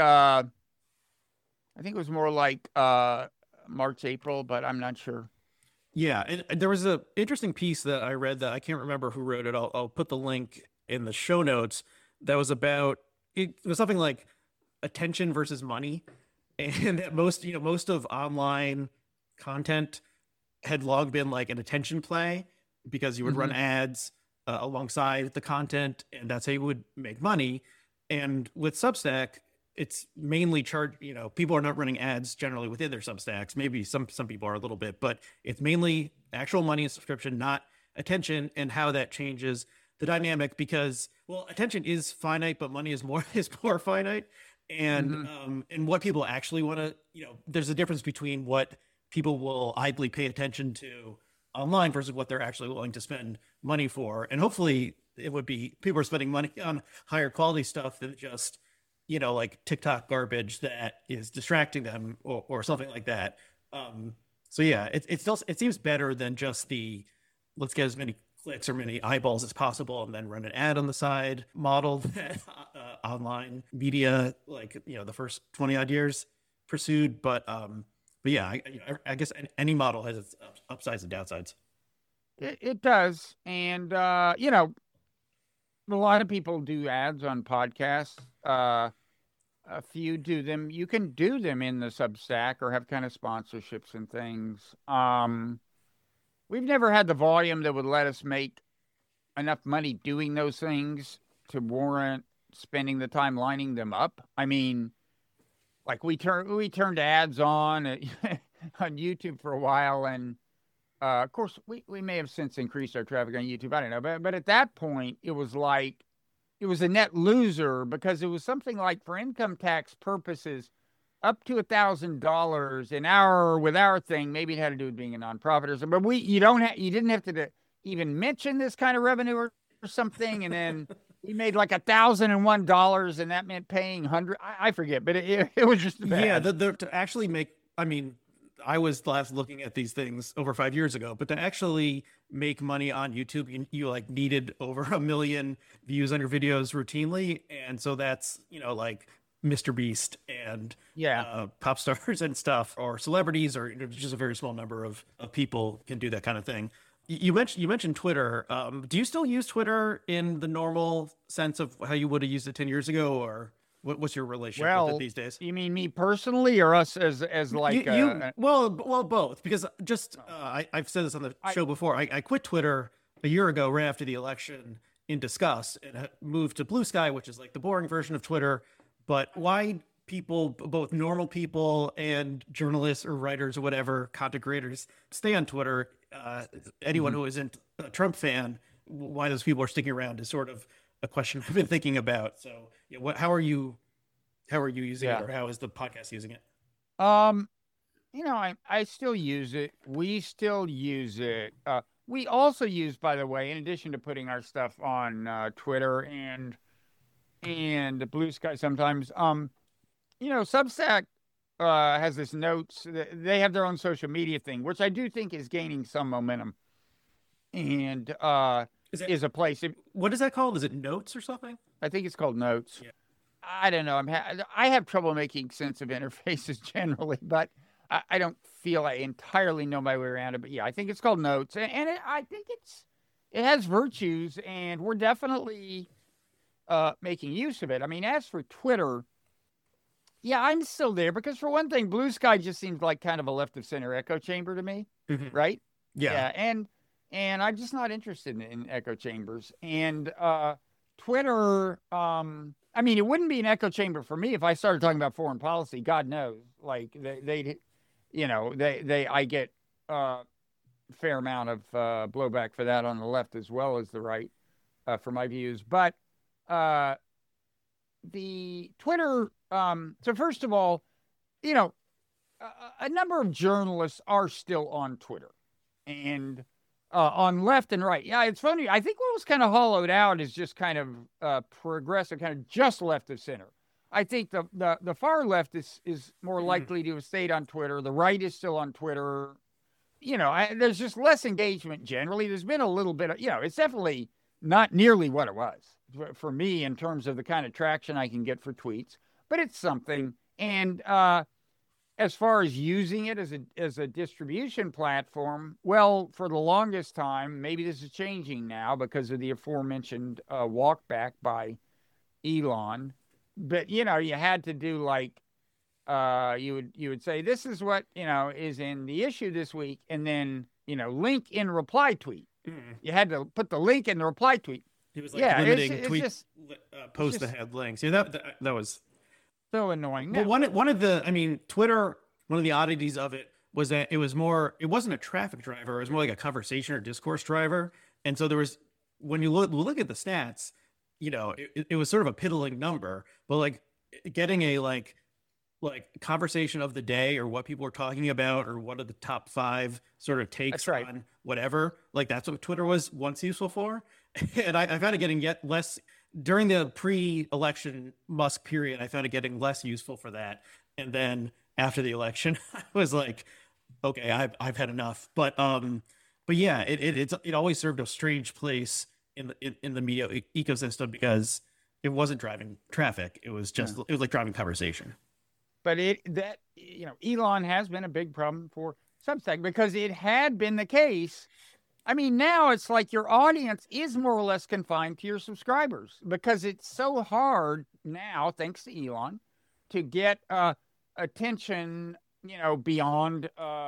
March, April, but I'm not sure. Yeah, and there was an interesting piece that I read that I can't remember who wrote it. I'll put the link in the show notes. That was about, it was something like attention versus money, and that most of online content had long been like an attention play because you would run ads alongside the content, and that's how you would make money. And with Substack, it's mainly people are not running ads generally within their Substacks. Maybe some people are a little bit, but it's mainly actual money and subscription, not attention, and how that changes the dynamic because, well, attention is finite, but money is more finite. And and what people actually want to, there's a difference between what people will idly pay attention to online versus what they're actually willing to spend money for. And hopefully it would be people are spending money on higher quality stuff than just, like TikTok garbage that is distracting them or something like that. So yeah, it seems better than just the let's get as many clicks or many eyeballs as possible and then run an ad on the side model that online media, like, the first 20 odd years pursued. But yeah, I guess any model has its upsides and downsides. It does. And, a lot of people do ads on podcasts. A few do them. You can do them in the Substack or have kind of sponsorships and things. We've never had the volume that would let us make enough money doing those things to warrant spending the time lining them up. I mean, like we turned ads on on YouTube for a while, and of course we may have since increased our traffic on YouTube. I don't know, but at that point it was a net loser because it was something like, for income tax purposes, up to $1,000 an hour with our thing. Maybe it had to do with being a nonprofit or something. But you didn't have to even mention this kind of revenue or something. And then we made like $1,001, and that meant paying $100. I forget, but it was just bad. Yeah, to actually make. I mean, I was last looking at these things over 5 years ago, but to actually make money on YouTube, you like needed over 1 million views on your videos routinely, and so that's like Mr. Beast and pop stars and stuff, or celebrities, or just a very small number of people can do that kind of thing. You mentioned Twitter. Do you still use Twitter in the normal sense of how you would have used it 10 years ago, or what's your relationship with it these days? You mean me personally, or us as like well, both, because just I've said this on the show before. I quit Twitter a year ago, right after the election, in disgust, and moved to Blue Sky, which is like the boring version of Twitter. But why people, both normal people and journalists or writers or whatever, content creators, stay on Twitter? Anyone who isn't a Trump fan, why those people are sticking around is sort of a question I've been thinking about. So, how are you using it, or how is the podcast using it? I still use it. We still use it. We also use, by the way, in addition to putting our stuff on Twitter and Blue Sky sometimes, Substack has this notes. They have their own social media thing, which I do think is gaining some momentum, and is a place. What is that called? Is it Notes or something? I think it's called Notes. Yeah. I don't know. I have trouble making sense of interfaces generally, but I don't feel I entirely know my way around it. But yeah, I think it's called Notes, and I think it has virtues, and we're definitely making use of it. I mean, as for Twitter, yeah, I'm still there because for one thing, Blue Sky just seems like kind of a left of center echo chamber to me, right? Yeah, and I'm just not interested in echo chambers. And Twitter, I mean, it wouldn't be an echo chamber for me if I started talking about foreign policy. God knows, like I get a fair amount of blowback for that on the left as well as the right for my views. But the Twitter, so first of all, a number of journalists are still on Twitter, and on left and right. Yeah, it's funny. I think what was kind of hollowed out is just kind of progressive, kind of just left of center. I think the far left is more likely to have stayed on Twitter. The right is still on Twitter. There's just less engagement generally. There's been a little bit of, it's definitely not nearly what it was for me in terms of the kind of traction I can get for tweets, but it's something. And as far as using it as a distribution platform, well, for the longest time, maybe this is changing now because of the aforementioned walk back by Elon. But you had to do like you would say this is what is in the issue this week, and then link in reply tweet. You had to put the link in the reply tweet. He was like limiting tweets, post that had links. Yeah, that was so annoying. Well, one of the, Twitter, one of the oddities of it was that it wasn't a traffic driver. It was more like a conversation or discourse driver. And so there was, when you look at the stats, it was sort of a piddling number, but like getting a like conversation of the day or what people were talking about or what are the top 5 sort of takes on whatever, like that's what Twitter was once useful for. And I found it getting yet less during the pre-election Musk period. I found it getting less useful for that. And then after the election, I was like, okay, I've had enough. But yeah, it always served a strange place in the media ecosystem because it wasn't driving traffic. It was just it was like driving conversation. But Elon has been a big problem for Substack because it had been the case. I mean, now it's like your audience is more or less confined to your subscribers because it's so hard now, thanks to Elon, to get attention, beyond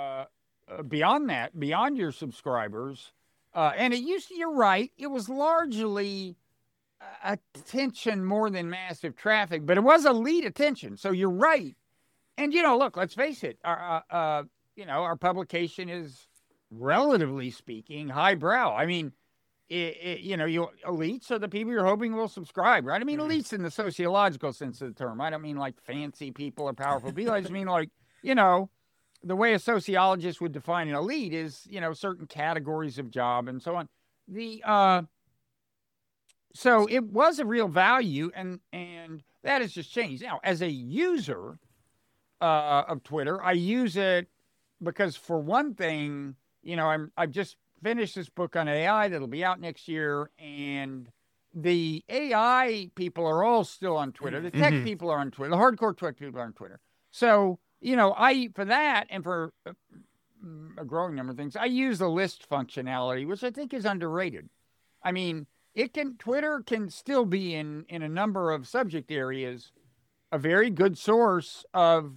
that, beyond your subscribers. And it used to, you're right, it was largely attention more than massive traffic, but it was elite attention. So you're right. And, look, let's face it, our publication is, relatively speaking, highbrow. I mean, elites are the people you're hoping will subscribe, right? I mean, elites in the sociological sense of the term. I don't mean like fancy people or powerful people. I just mean like, the way a sociologist would define an elite is, certain categories of job and so on. So it was a real value, and that has just changed. Now, as a user of Twitter, I use it because, for one thing, I've just finished this book on AI that'll be out next year, and the AI people are all still on Twitter. The tech people are on Twitter. The hardcore tech people are on Twitter. So, for that and for a growing number of things, I use the list functionality, which I think is underrated. I mean, Twitter can still be in a number of subject areas a very good source of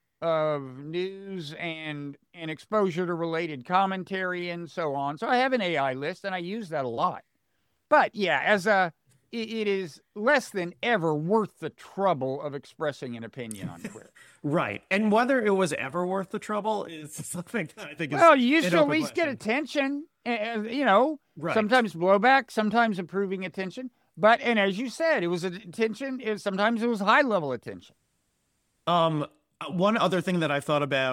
news and exposure to related commentary and so on. So I have an AI list and I use that a lot. But yeah, it is less than ever worth the trouble of expressing an opinion on Twitter. Right. And whether it was ever worth the trouble is something that I think is, well, you used to at least get attention, right. Sometimes blowback, sometimes improving attention. But, and as you said, it was attention. Sometimes it was high level attention. One other thing that I've thought about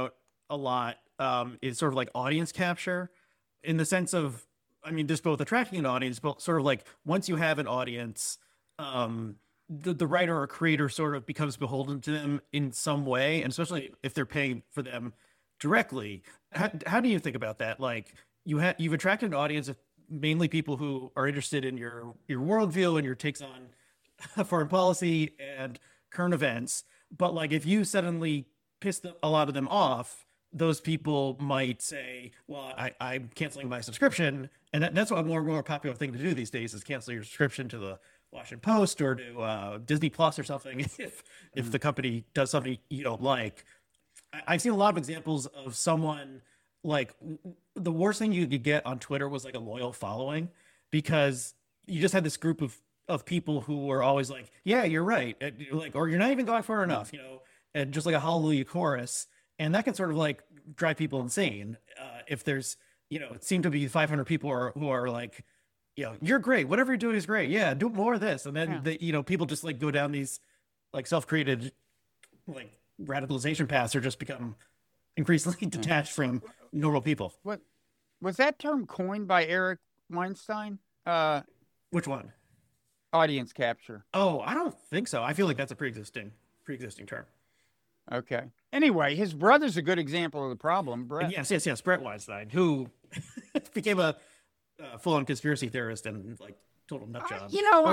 a lot is sort of like audience capture, in the sense of, I mean, there's both attracting an audience, but sort of like once you have an audience, the writer or creator sort of becomes beholden to them in some way, and especially if they're paying for them directly. How do you think about that? Like, you've attracted an audience of mainly people who are interested in your worldview and your takes on foreign policy and current events. But like, if you suddenly piss a lot of them off, those people might say, "Well, I'm canceling my subscription," and that's what a more popular thing to do these days is cancel your subscription to the Washington Post or to Disney Plus or something if the company does something you don't like. I've seen a lot of examples of someone like, the worst thing you could get on Twitter was like a loyal following, because you just had this group of people who were always like, "Yeah, you're right," and you're like, or "You're not even going far enough," and just like a hallelujah chorus, and that can sort of like drive people insane. If there's, it seemed to be 500 people who are like, "You're great. Whatever you're doing is great. Yeah, do more of this," and then people just like go down these like self-created like radicalization paths, or just become increasingly detached from normal people. What was that term coined by Eric Weinstein? Which one? Audience capture. Oh, I don't think so. I feel like that's a pre-existing term. Okay. Anyway, his brother's a good example of the problem, Brett. Yes. Brett Weinstein, who became a full-on conspiracy theorist and like total nut job.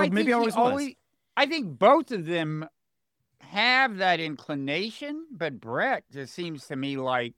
I think both of them have that inclination, but Brett just seems to me like,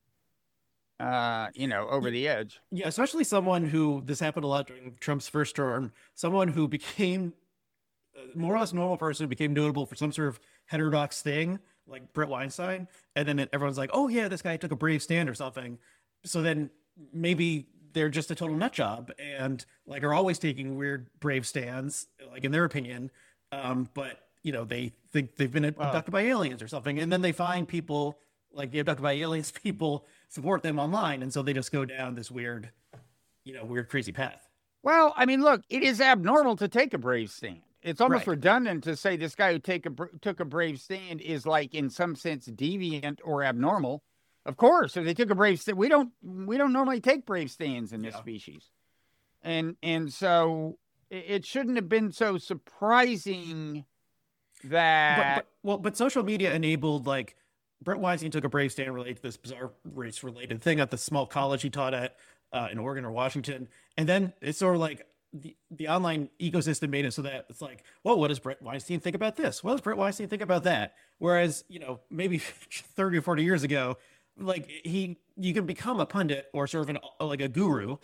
over the edge. Yeah, especially someone who, this happened a lot during Trump's first term, someone who became more or less normal person, who became notable for some sort of heterodox thing, like Brett Weinstein, and then everyone's like, "Oh yeah, this guy took a brave stand or something." So then maybe they're just a total nut job and like are always taking weird brave stands, like in their opinion, but they think they've been abducted by aliens or something, and then they find people like the abducted by aliens people support them online, and so they just go down this weird crazy path. Well, I mean, look, it is abnormal to take a brave stand. It's almost redundant to say this guy who took a brave stand is like in some sense deviant or abnormal. Of course, if they took a brave stand, we don't normally take brave stands in this species, and so it shouldn't have been so surprising that. But social media enabled, like, Brett Weinstein took a brave stand related to this bizarre race-related thing at the small college he taught at in Oregon or Washington, and then it's sort of like the online ecosystem made it so that it's like, well, what does Brett Weinstein think about this? What does Brett Weinstein think about that? Whereas, maybe 30 or 40 years ago, like you can become a pundit or sort of like a guru,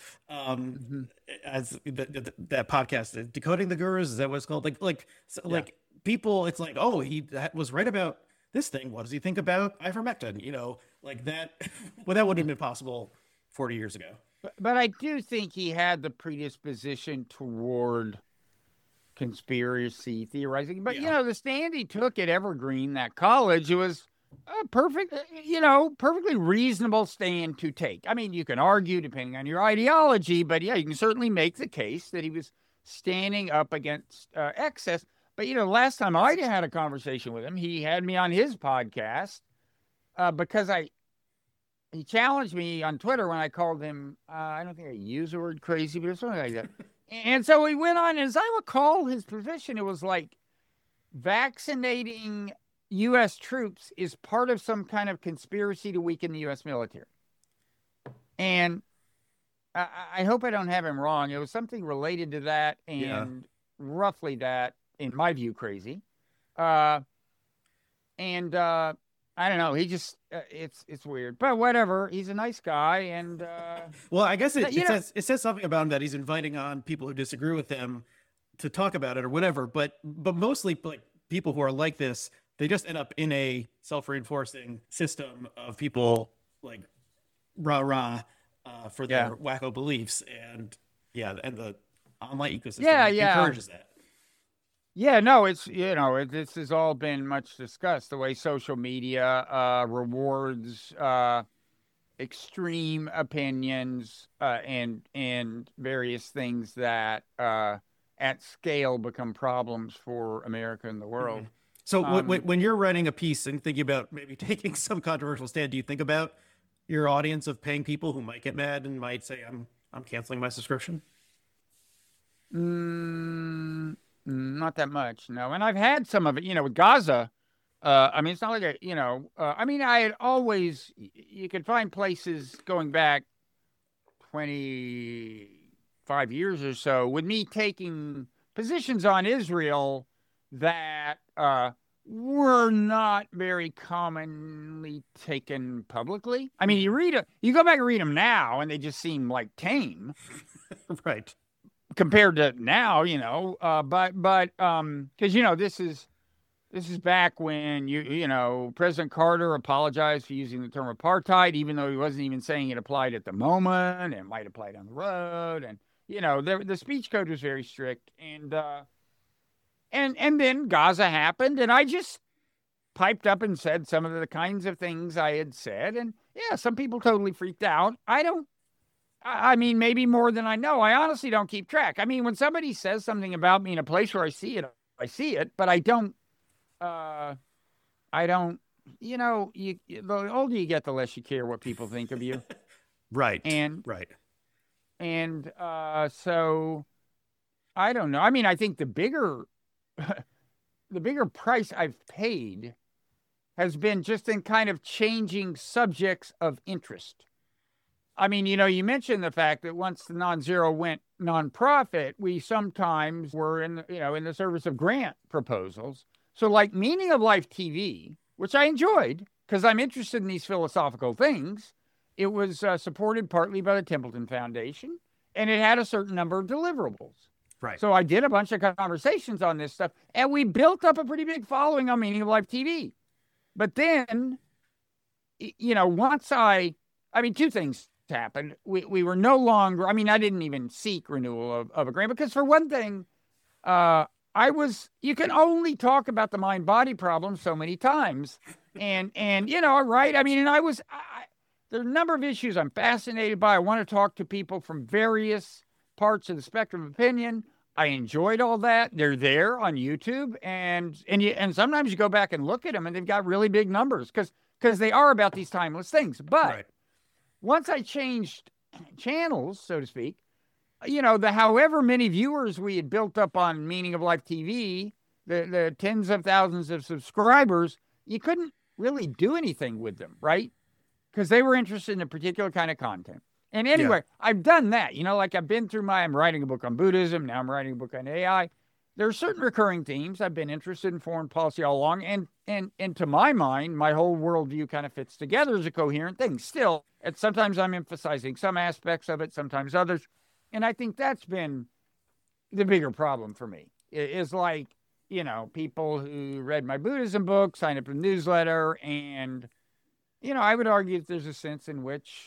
as that podcast, Decoding the Gurus, is that what it's called? Like people, it's like, oh, he was right about this thing. What does he think about ivermectin? Like that. Well, that wouldn't have been possible 40 years ago. But I do think he had the predisposition toward conspiracy theorizing. But, the stand he took at Evergreen, that college, it was a perfectly reasonable stand to take. I mean, you can argue depending on your ideology, but yeah, you can certainly make the case that he was standing up against excess. But, last time I had a conversation with him, he had me on his podcast because he challenged me on Twitter when I called him, I don't think I used the word crazy, but something like that. And so we went on, and as I recall his position, it was like vaccinating U.S. troops is part of some kind of conspiracy to weaken the U.S. military. And I hope I don't have him wrong. It was something related to that and roughly that, in my view, crazy. I don't know. He just it's weird, but whatever. He's a nice guy, and well, I guess it says something about him that he's inviting on people who disagree with him to talk about it or whatever. But mostly, like, people who are like this, they just end up in a self-reinforcing system of people like rah for their wacko beliefs, and the online ecosystem encourages that. Yeah, no, it's, this has all been much discussed, the way social media rewards extreme opinions and various things that at scale become problems for America and the world. So when you're writing a piece and thinking about maybe taking some controversial stand, do you think about your audience of paying people who might get mad and might say, I'm canceling my subscription? Not that much, no. And I've had some of it, with Gaza. I mean, it's not like I mean, I had always, you could find places going back 25 years or so with me taking positions on Israel that were not very commonly taken publicly. I mean, you go back and read them now, and they just seem like tame, right? Compared to now, but because this is back when President Carter apologized for using the term apartheid, even though he wasn't even saying it applied at the moment, and it might apply down the road, and the speech code was very strict, and then Gaza happened, and I just piped up and said some of the kinds of things I had said, and yeah, some people totally freaked out. I mean, maybe more than I know. I honestly don't keep track. I mean, when somebody says something about me in a place where I see it, but I don't. The older you get, the less you care what people think of you. Right. So I don't know. I mean, I think the bigger price I've paid has been just in kind of changing subjects of interest. I mean, you mentioned the fact that once the Non-Zero went nonprofit, we sometimes were in the service of grant proposals. So like Meaning of Life TV, which I enjoyed because I'm interested in these philosophical things, it was supported partly by the Templeton Foundation, and it had a certain number of deliverables. Right. So I did a bunch of conversations on this stuff, and we built up a pretty big following on Meaning of Life TV. But then, two things happened. We were no longer, I didn't even seek renewal of a grant because, for one thing, you can only talk about the mind-body problem so many times. And right? I mean, and there are a number of issues I'm fascinated by. I want to talk to people from various parts of the spectrum of opinion. I enjoyed all that. They're there on YouTube, and sometimes you go back and look at them, and they've got really big numbers because they are about these timeless things. But once I changed channels, so to speak, the however many viewers we had built up on Meaning of Life TV, the tens of thousands of subscribers, you couldn't really do anything with them, right? Because they were interested in a particular kind of content. And anyway, I've done that. I've been through I'm writing a book on Buddhism. Now I'm writing a book on AI. There are certain recurring themes. I've been interested in foreign policy all along. And to my mind, my whole worldview kind of fits together as a coherent thing. Still, sometimes I'm emphasizing some aspects of it, sometimes others. And I think that's been the bigger problem for me. Is people who read my Buddhism book, signed up for the newsletter, and, I would argue that there's a sense in which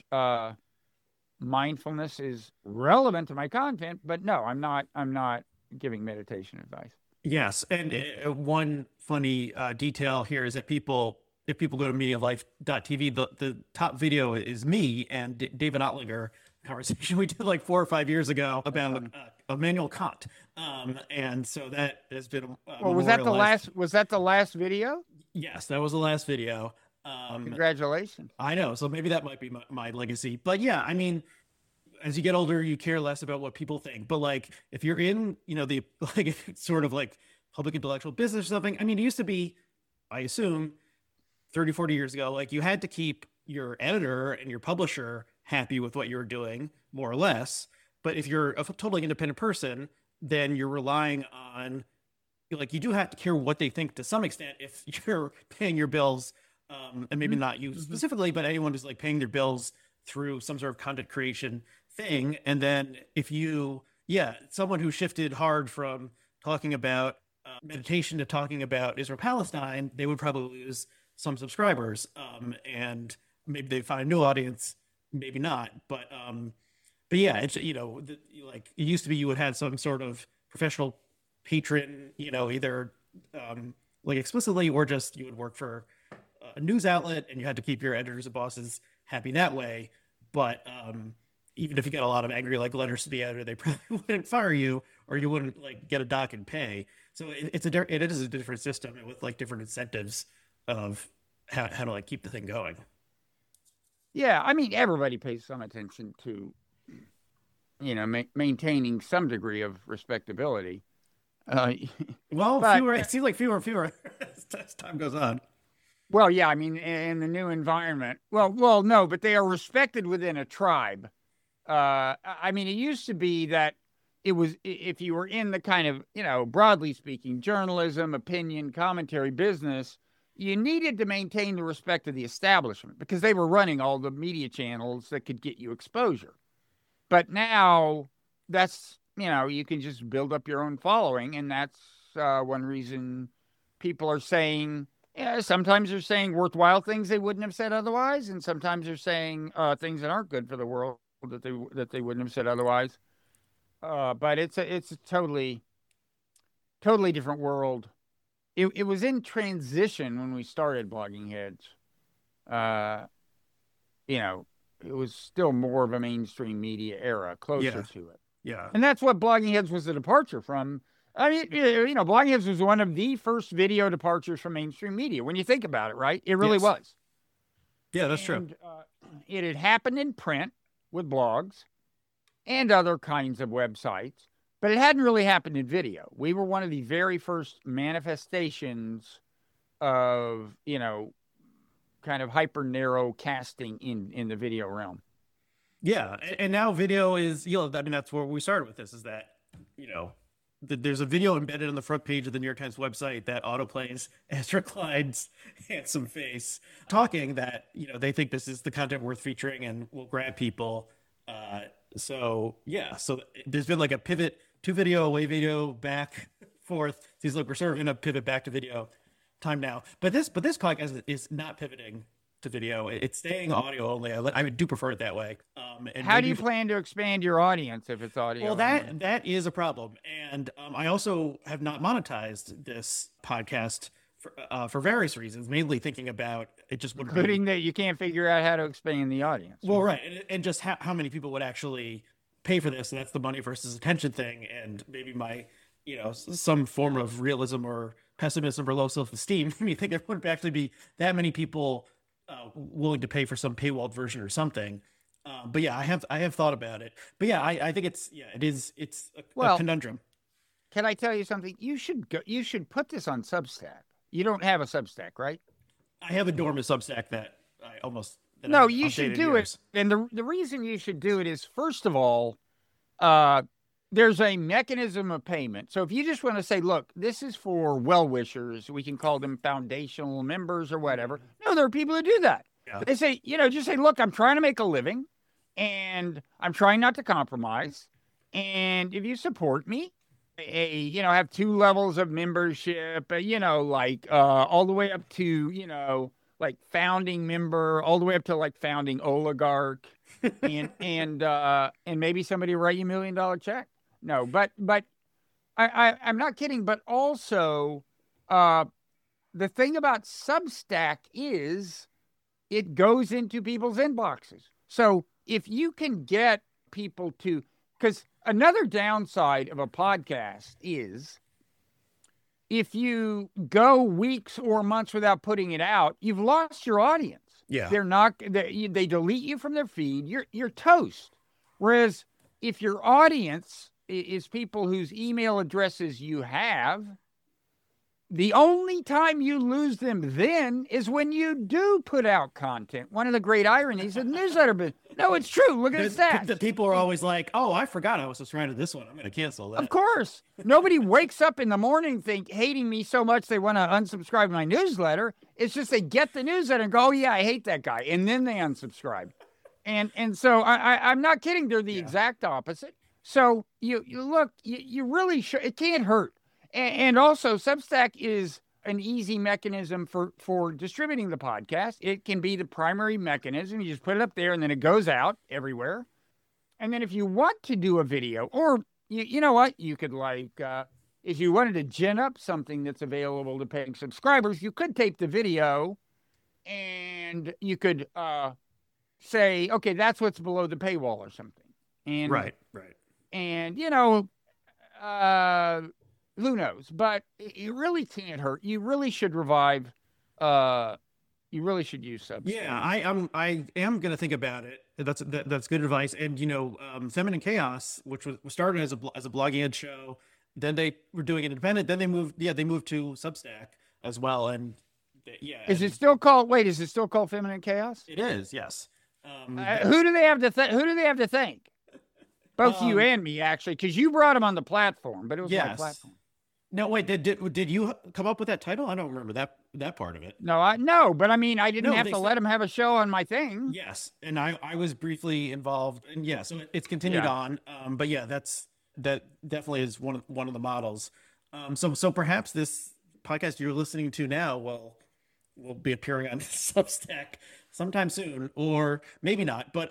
mindfulness is relevant to my content, but no, I'm not giving meditation advice. Yes. And one funny detail here is that if people go to meaningoflife.tv, the top video is me and David Ottlinger, conversation we did like 4 or 5 years ago about Immanuel Kant. And so that has been was that the last video? Yes, that was the last video. Congratulations. I know. So maybe that might be my legacy. But yeah, I mean, as you get older, you care less about what people think. But if you're in, the sort of public intellectual business or something, it used to be, I assume, 30, 40 years ago, you had to keep your editor and your publisher happy with what you're doing, more or less. But if you're a totally independent person, then you're relying on, you do have to care what they think to some extent if you're paying your bills. And maybe not you specifically, but anyone who's paying their bills through some sort of content creation thing. And then if someone who shifted hard from talking about meditation to talking about Israel-Palestine, they would probably lose some subscribers. And maybe they find a new audience, maybe not. But yeah, it's, it used to be you would have some sort of professional patron, either explicitly or just you would work for a news outlet and you had to keep your editors and bosses happy that way. But even if you got a lot of angry letters to the editor, they probably wouldn't fire you, or you wouldn't get a doc and pay. So it is a different system with different incentives of how to keep the thing going. Yeah, I mean, everybody pays some attention to, maintaining some degree of respectability. Uh, Well, but fewer. It seems like fewer and fewer as time goes on. Well, yeah, I mean, in the new environment. Well, no, but they are respected within a tribe. I mean, it used to be that it was if you were in the kind of, broadly speaking, journalism, opinion, commentary business, you needed to maintain the respect of the establishment because they were running all the media channels that could get you exposure. But now that's, you can just build up your own following. And that's one reason people are saying, yeah, sometimes they're saying worthwhile things they wouldn't have said otherwise. And sometimes they're saying things that aren't good for the world that they wouldn't have said otherwise. But it's a totally different world. It was in transition when we started Blogging Heads. You know, it was still more of a mainstream media era, closer to it. Yeah. And that's what Blogging Heads was a departure from. I mean, Blogging Heads was one of the first video departures from mainstream media. When you think about it, right? It really was. Yeah, that's true. It had happened in print with blogs and other kinds of websites, but it hadn't really happened in video. We were one of the very first manifestations of, kind of hyper narrow casting in the video realm. Yeah. And now video is, I mean, that's where we started with this, is that, there's a video embedded on the front page of the New York Times website that autoplays Ezra Klein's handsome face talking that, they think this is the content worth featuring and will grab people. So there's been like a pivot to video, away video, back, forth. Seems like we're sort of in a pivot back to video time now. But this podcast is not pivoting to video. It's staying audio only. I do prefer it that way. And how do you plan to expand your audience if it's audio? Well, that is a problem. And I also have not monetized this podcast for various reasons, mainly thinking about it just would including that you can't figure out how to expand the audience. Well, right. And just how many people would actually pay for this. And that's the money versus attention thing. And maybe my, some form of realism or pessimism or low self-esteem. I mean, I think there wouldn't actually be that many people willing to pay for some paywalled version or something. But yeah, I have thought about it. But yeah, I think it's a conundrum. Can I tell you something? You should put this on Substack. You don't have a Substack, right? I have a dormant Substack that I almost. No, you should do it. And the reason you should do it is, first of all, there's a mechanism of payment. So if you just want to say, look, this is for well-wishers, we can call them foundational members or whatever. No, there are people who do that. Yeah. They say, just say, look, I'm trying to make a living and I'm trying not to compromise. And if you support me, have 2 levels of membership, all the way up to, like founding member, all the way up to like founding oligarch, and maybe somebody write you $1 million check. No, but I'm not kidding. But also, the thing about Substack is it goes into people's inboxes. So if you can get people to, because another downside of a podcast is if you go weeks or months without putting it out, you've lost your audience. Yeah. They delete you from their feed. You're toast. Whereas if your audience is people whose email addresses you have, the only time you lose them then is when you do put out content. One of the great ironies of the newsletter, but no, it's true. Look at the stats. The people are always like, oh, I forgot I was subscribed to this one. I'm going to cancel that. Of course. Nobody wakes up in the morning hating me so much they want to unsubscribe my newsletter. It's just they get the newsletter and go, oh, yeah, I hate that guy. And then they unsubscribe. And so I'm not kidding. They're the exact opposite. So you look, you really should. It can't hurt. And also, Substack is an easy mechanism for distributing the podcast. It can be the primary mechanism. You just put it up there, and then it goes out everywhere. And then if you want to do a video, or you know what, you could if you wanted to gin up something that's available to paying subscribers, you could tape the video, and you could say, okay, that's what's below the paywall or something. And right. And who knows? But it really can't hurt. You really should revive You really should use Substack. Yeah, I am going to think about it. That's good advice. And Feminine Chaos, which was started as a blogging ed show, then they were doing it independent. Then they moved to Substack as well. And yeah, is it still called? Wait, is it still called Feminine Chaos? It is. Yes. Who do they have to who do they have to thank? Both you and me, actually, because you brought them on the platform, but it was my platform. No, wait. Did you come up with that title? I don't remember that part of it. No, but I mean, I didn't have to let them have a show on my thing. Yes, and I was briefly involved, and yeah, so it's continued on. But yeah, that definitely is one of the models. So perhaps this podcast you're listening to now will be appearing on Substack sometime soon, or maybe not. But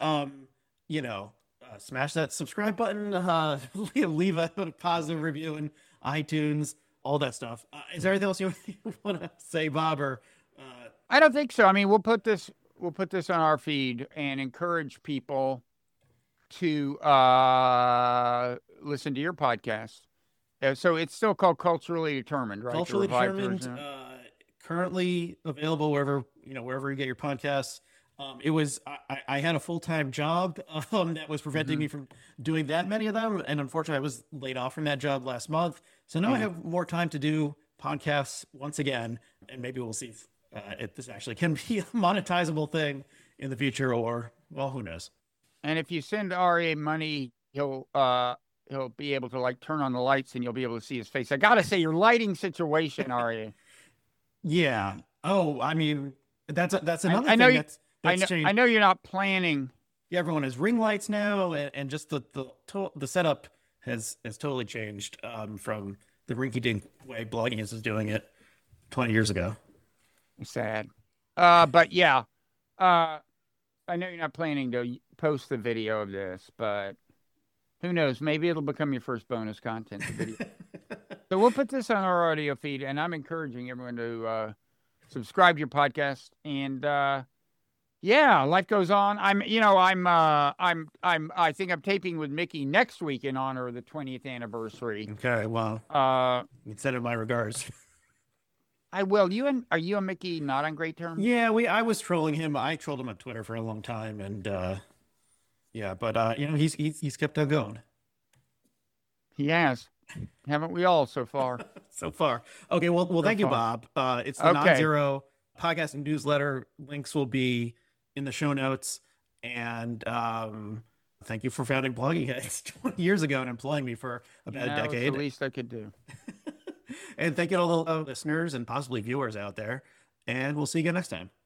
smash that subscribe button, leave a positive review in iTunes, all that stuff. Is there anything else you want to say, Bob? Or I don't think so. I mean, we'll put this on our feed and encourage people to listen to your podcast. So it's still called Culturally Determined, right? Culturally Determined, currently available wherever you get your podcasts. It was I had a full-time job that was preventing me from doing that many of them, and unfortunately I was laid off from that job last month. So now I have more time to do podcasts once again, and maybe we'll see if this actually can be a monetizable thing in the future, or well, who knows. And if you send Aryeh money, he'll be able to turn on the lights and you'll be able to see his face. I gotta say, your lighting situation, Aryeh. Yeah. Oh, I mean, that's another thing. I know you're not planning. Yeah, everyone has ring lights now, and just the setup has totally changed from the rinky-dink way blogging is doing it 20 years ago. Sad. But yeah, I know you're not planning to post the video of this, but who knows? Maybe it'll become your first bonus content video. So we'll put this on our audio feed, and I'm encouraging everyone to subscribe to your podcast. And yeah, life goes on. I think I'm taping with Mickey next week in honor of the 20th anniversary. Okay, well, you send him my regards. I will. Are you and Mickey not on great terms? Yeah, I was trolling him. I trolled him on Twitter for a long time, and he's kept on going. He has. Haven't we all so far? So far. Okay, well, thank you, Bob. It's the Non-Zero podcast and newsletter. Links will be in the show notes. And thank you for founding Blogging Heads 20 years ago and employing me for about a decade. It's the least I could do. And thank you to all the listeners and possibly viewers out there. And we'll see you again next time.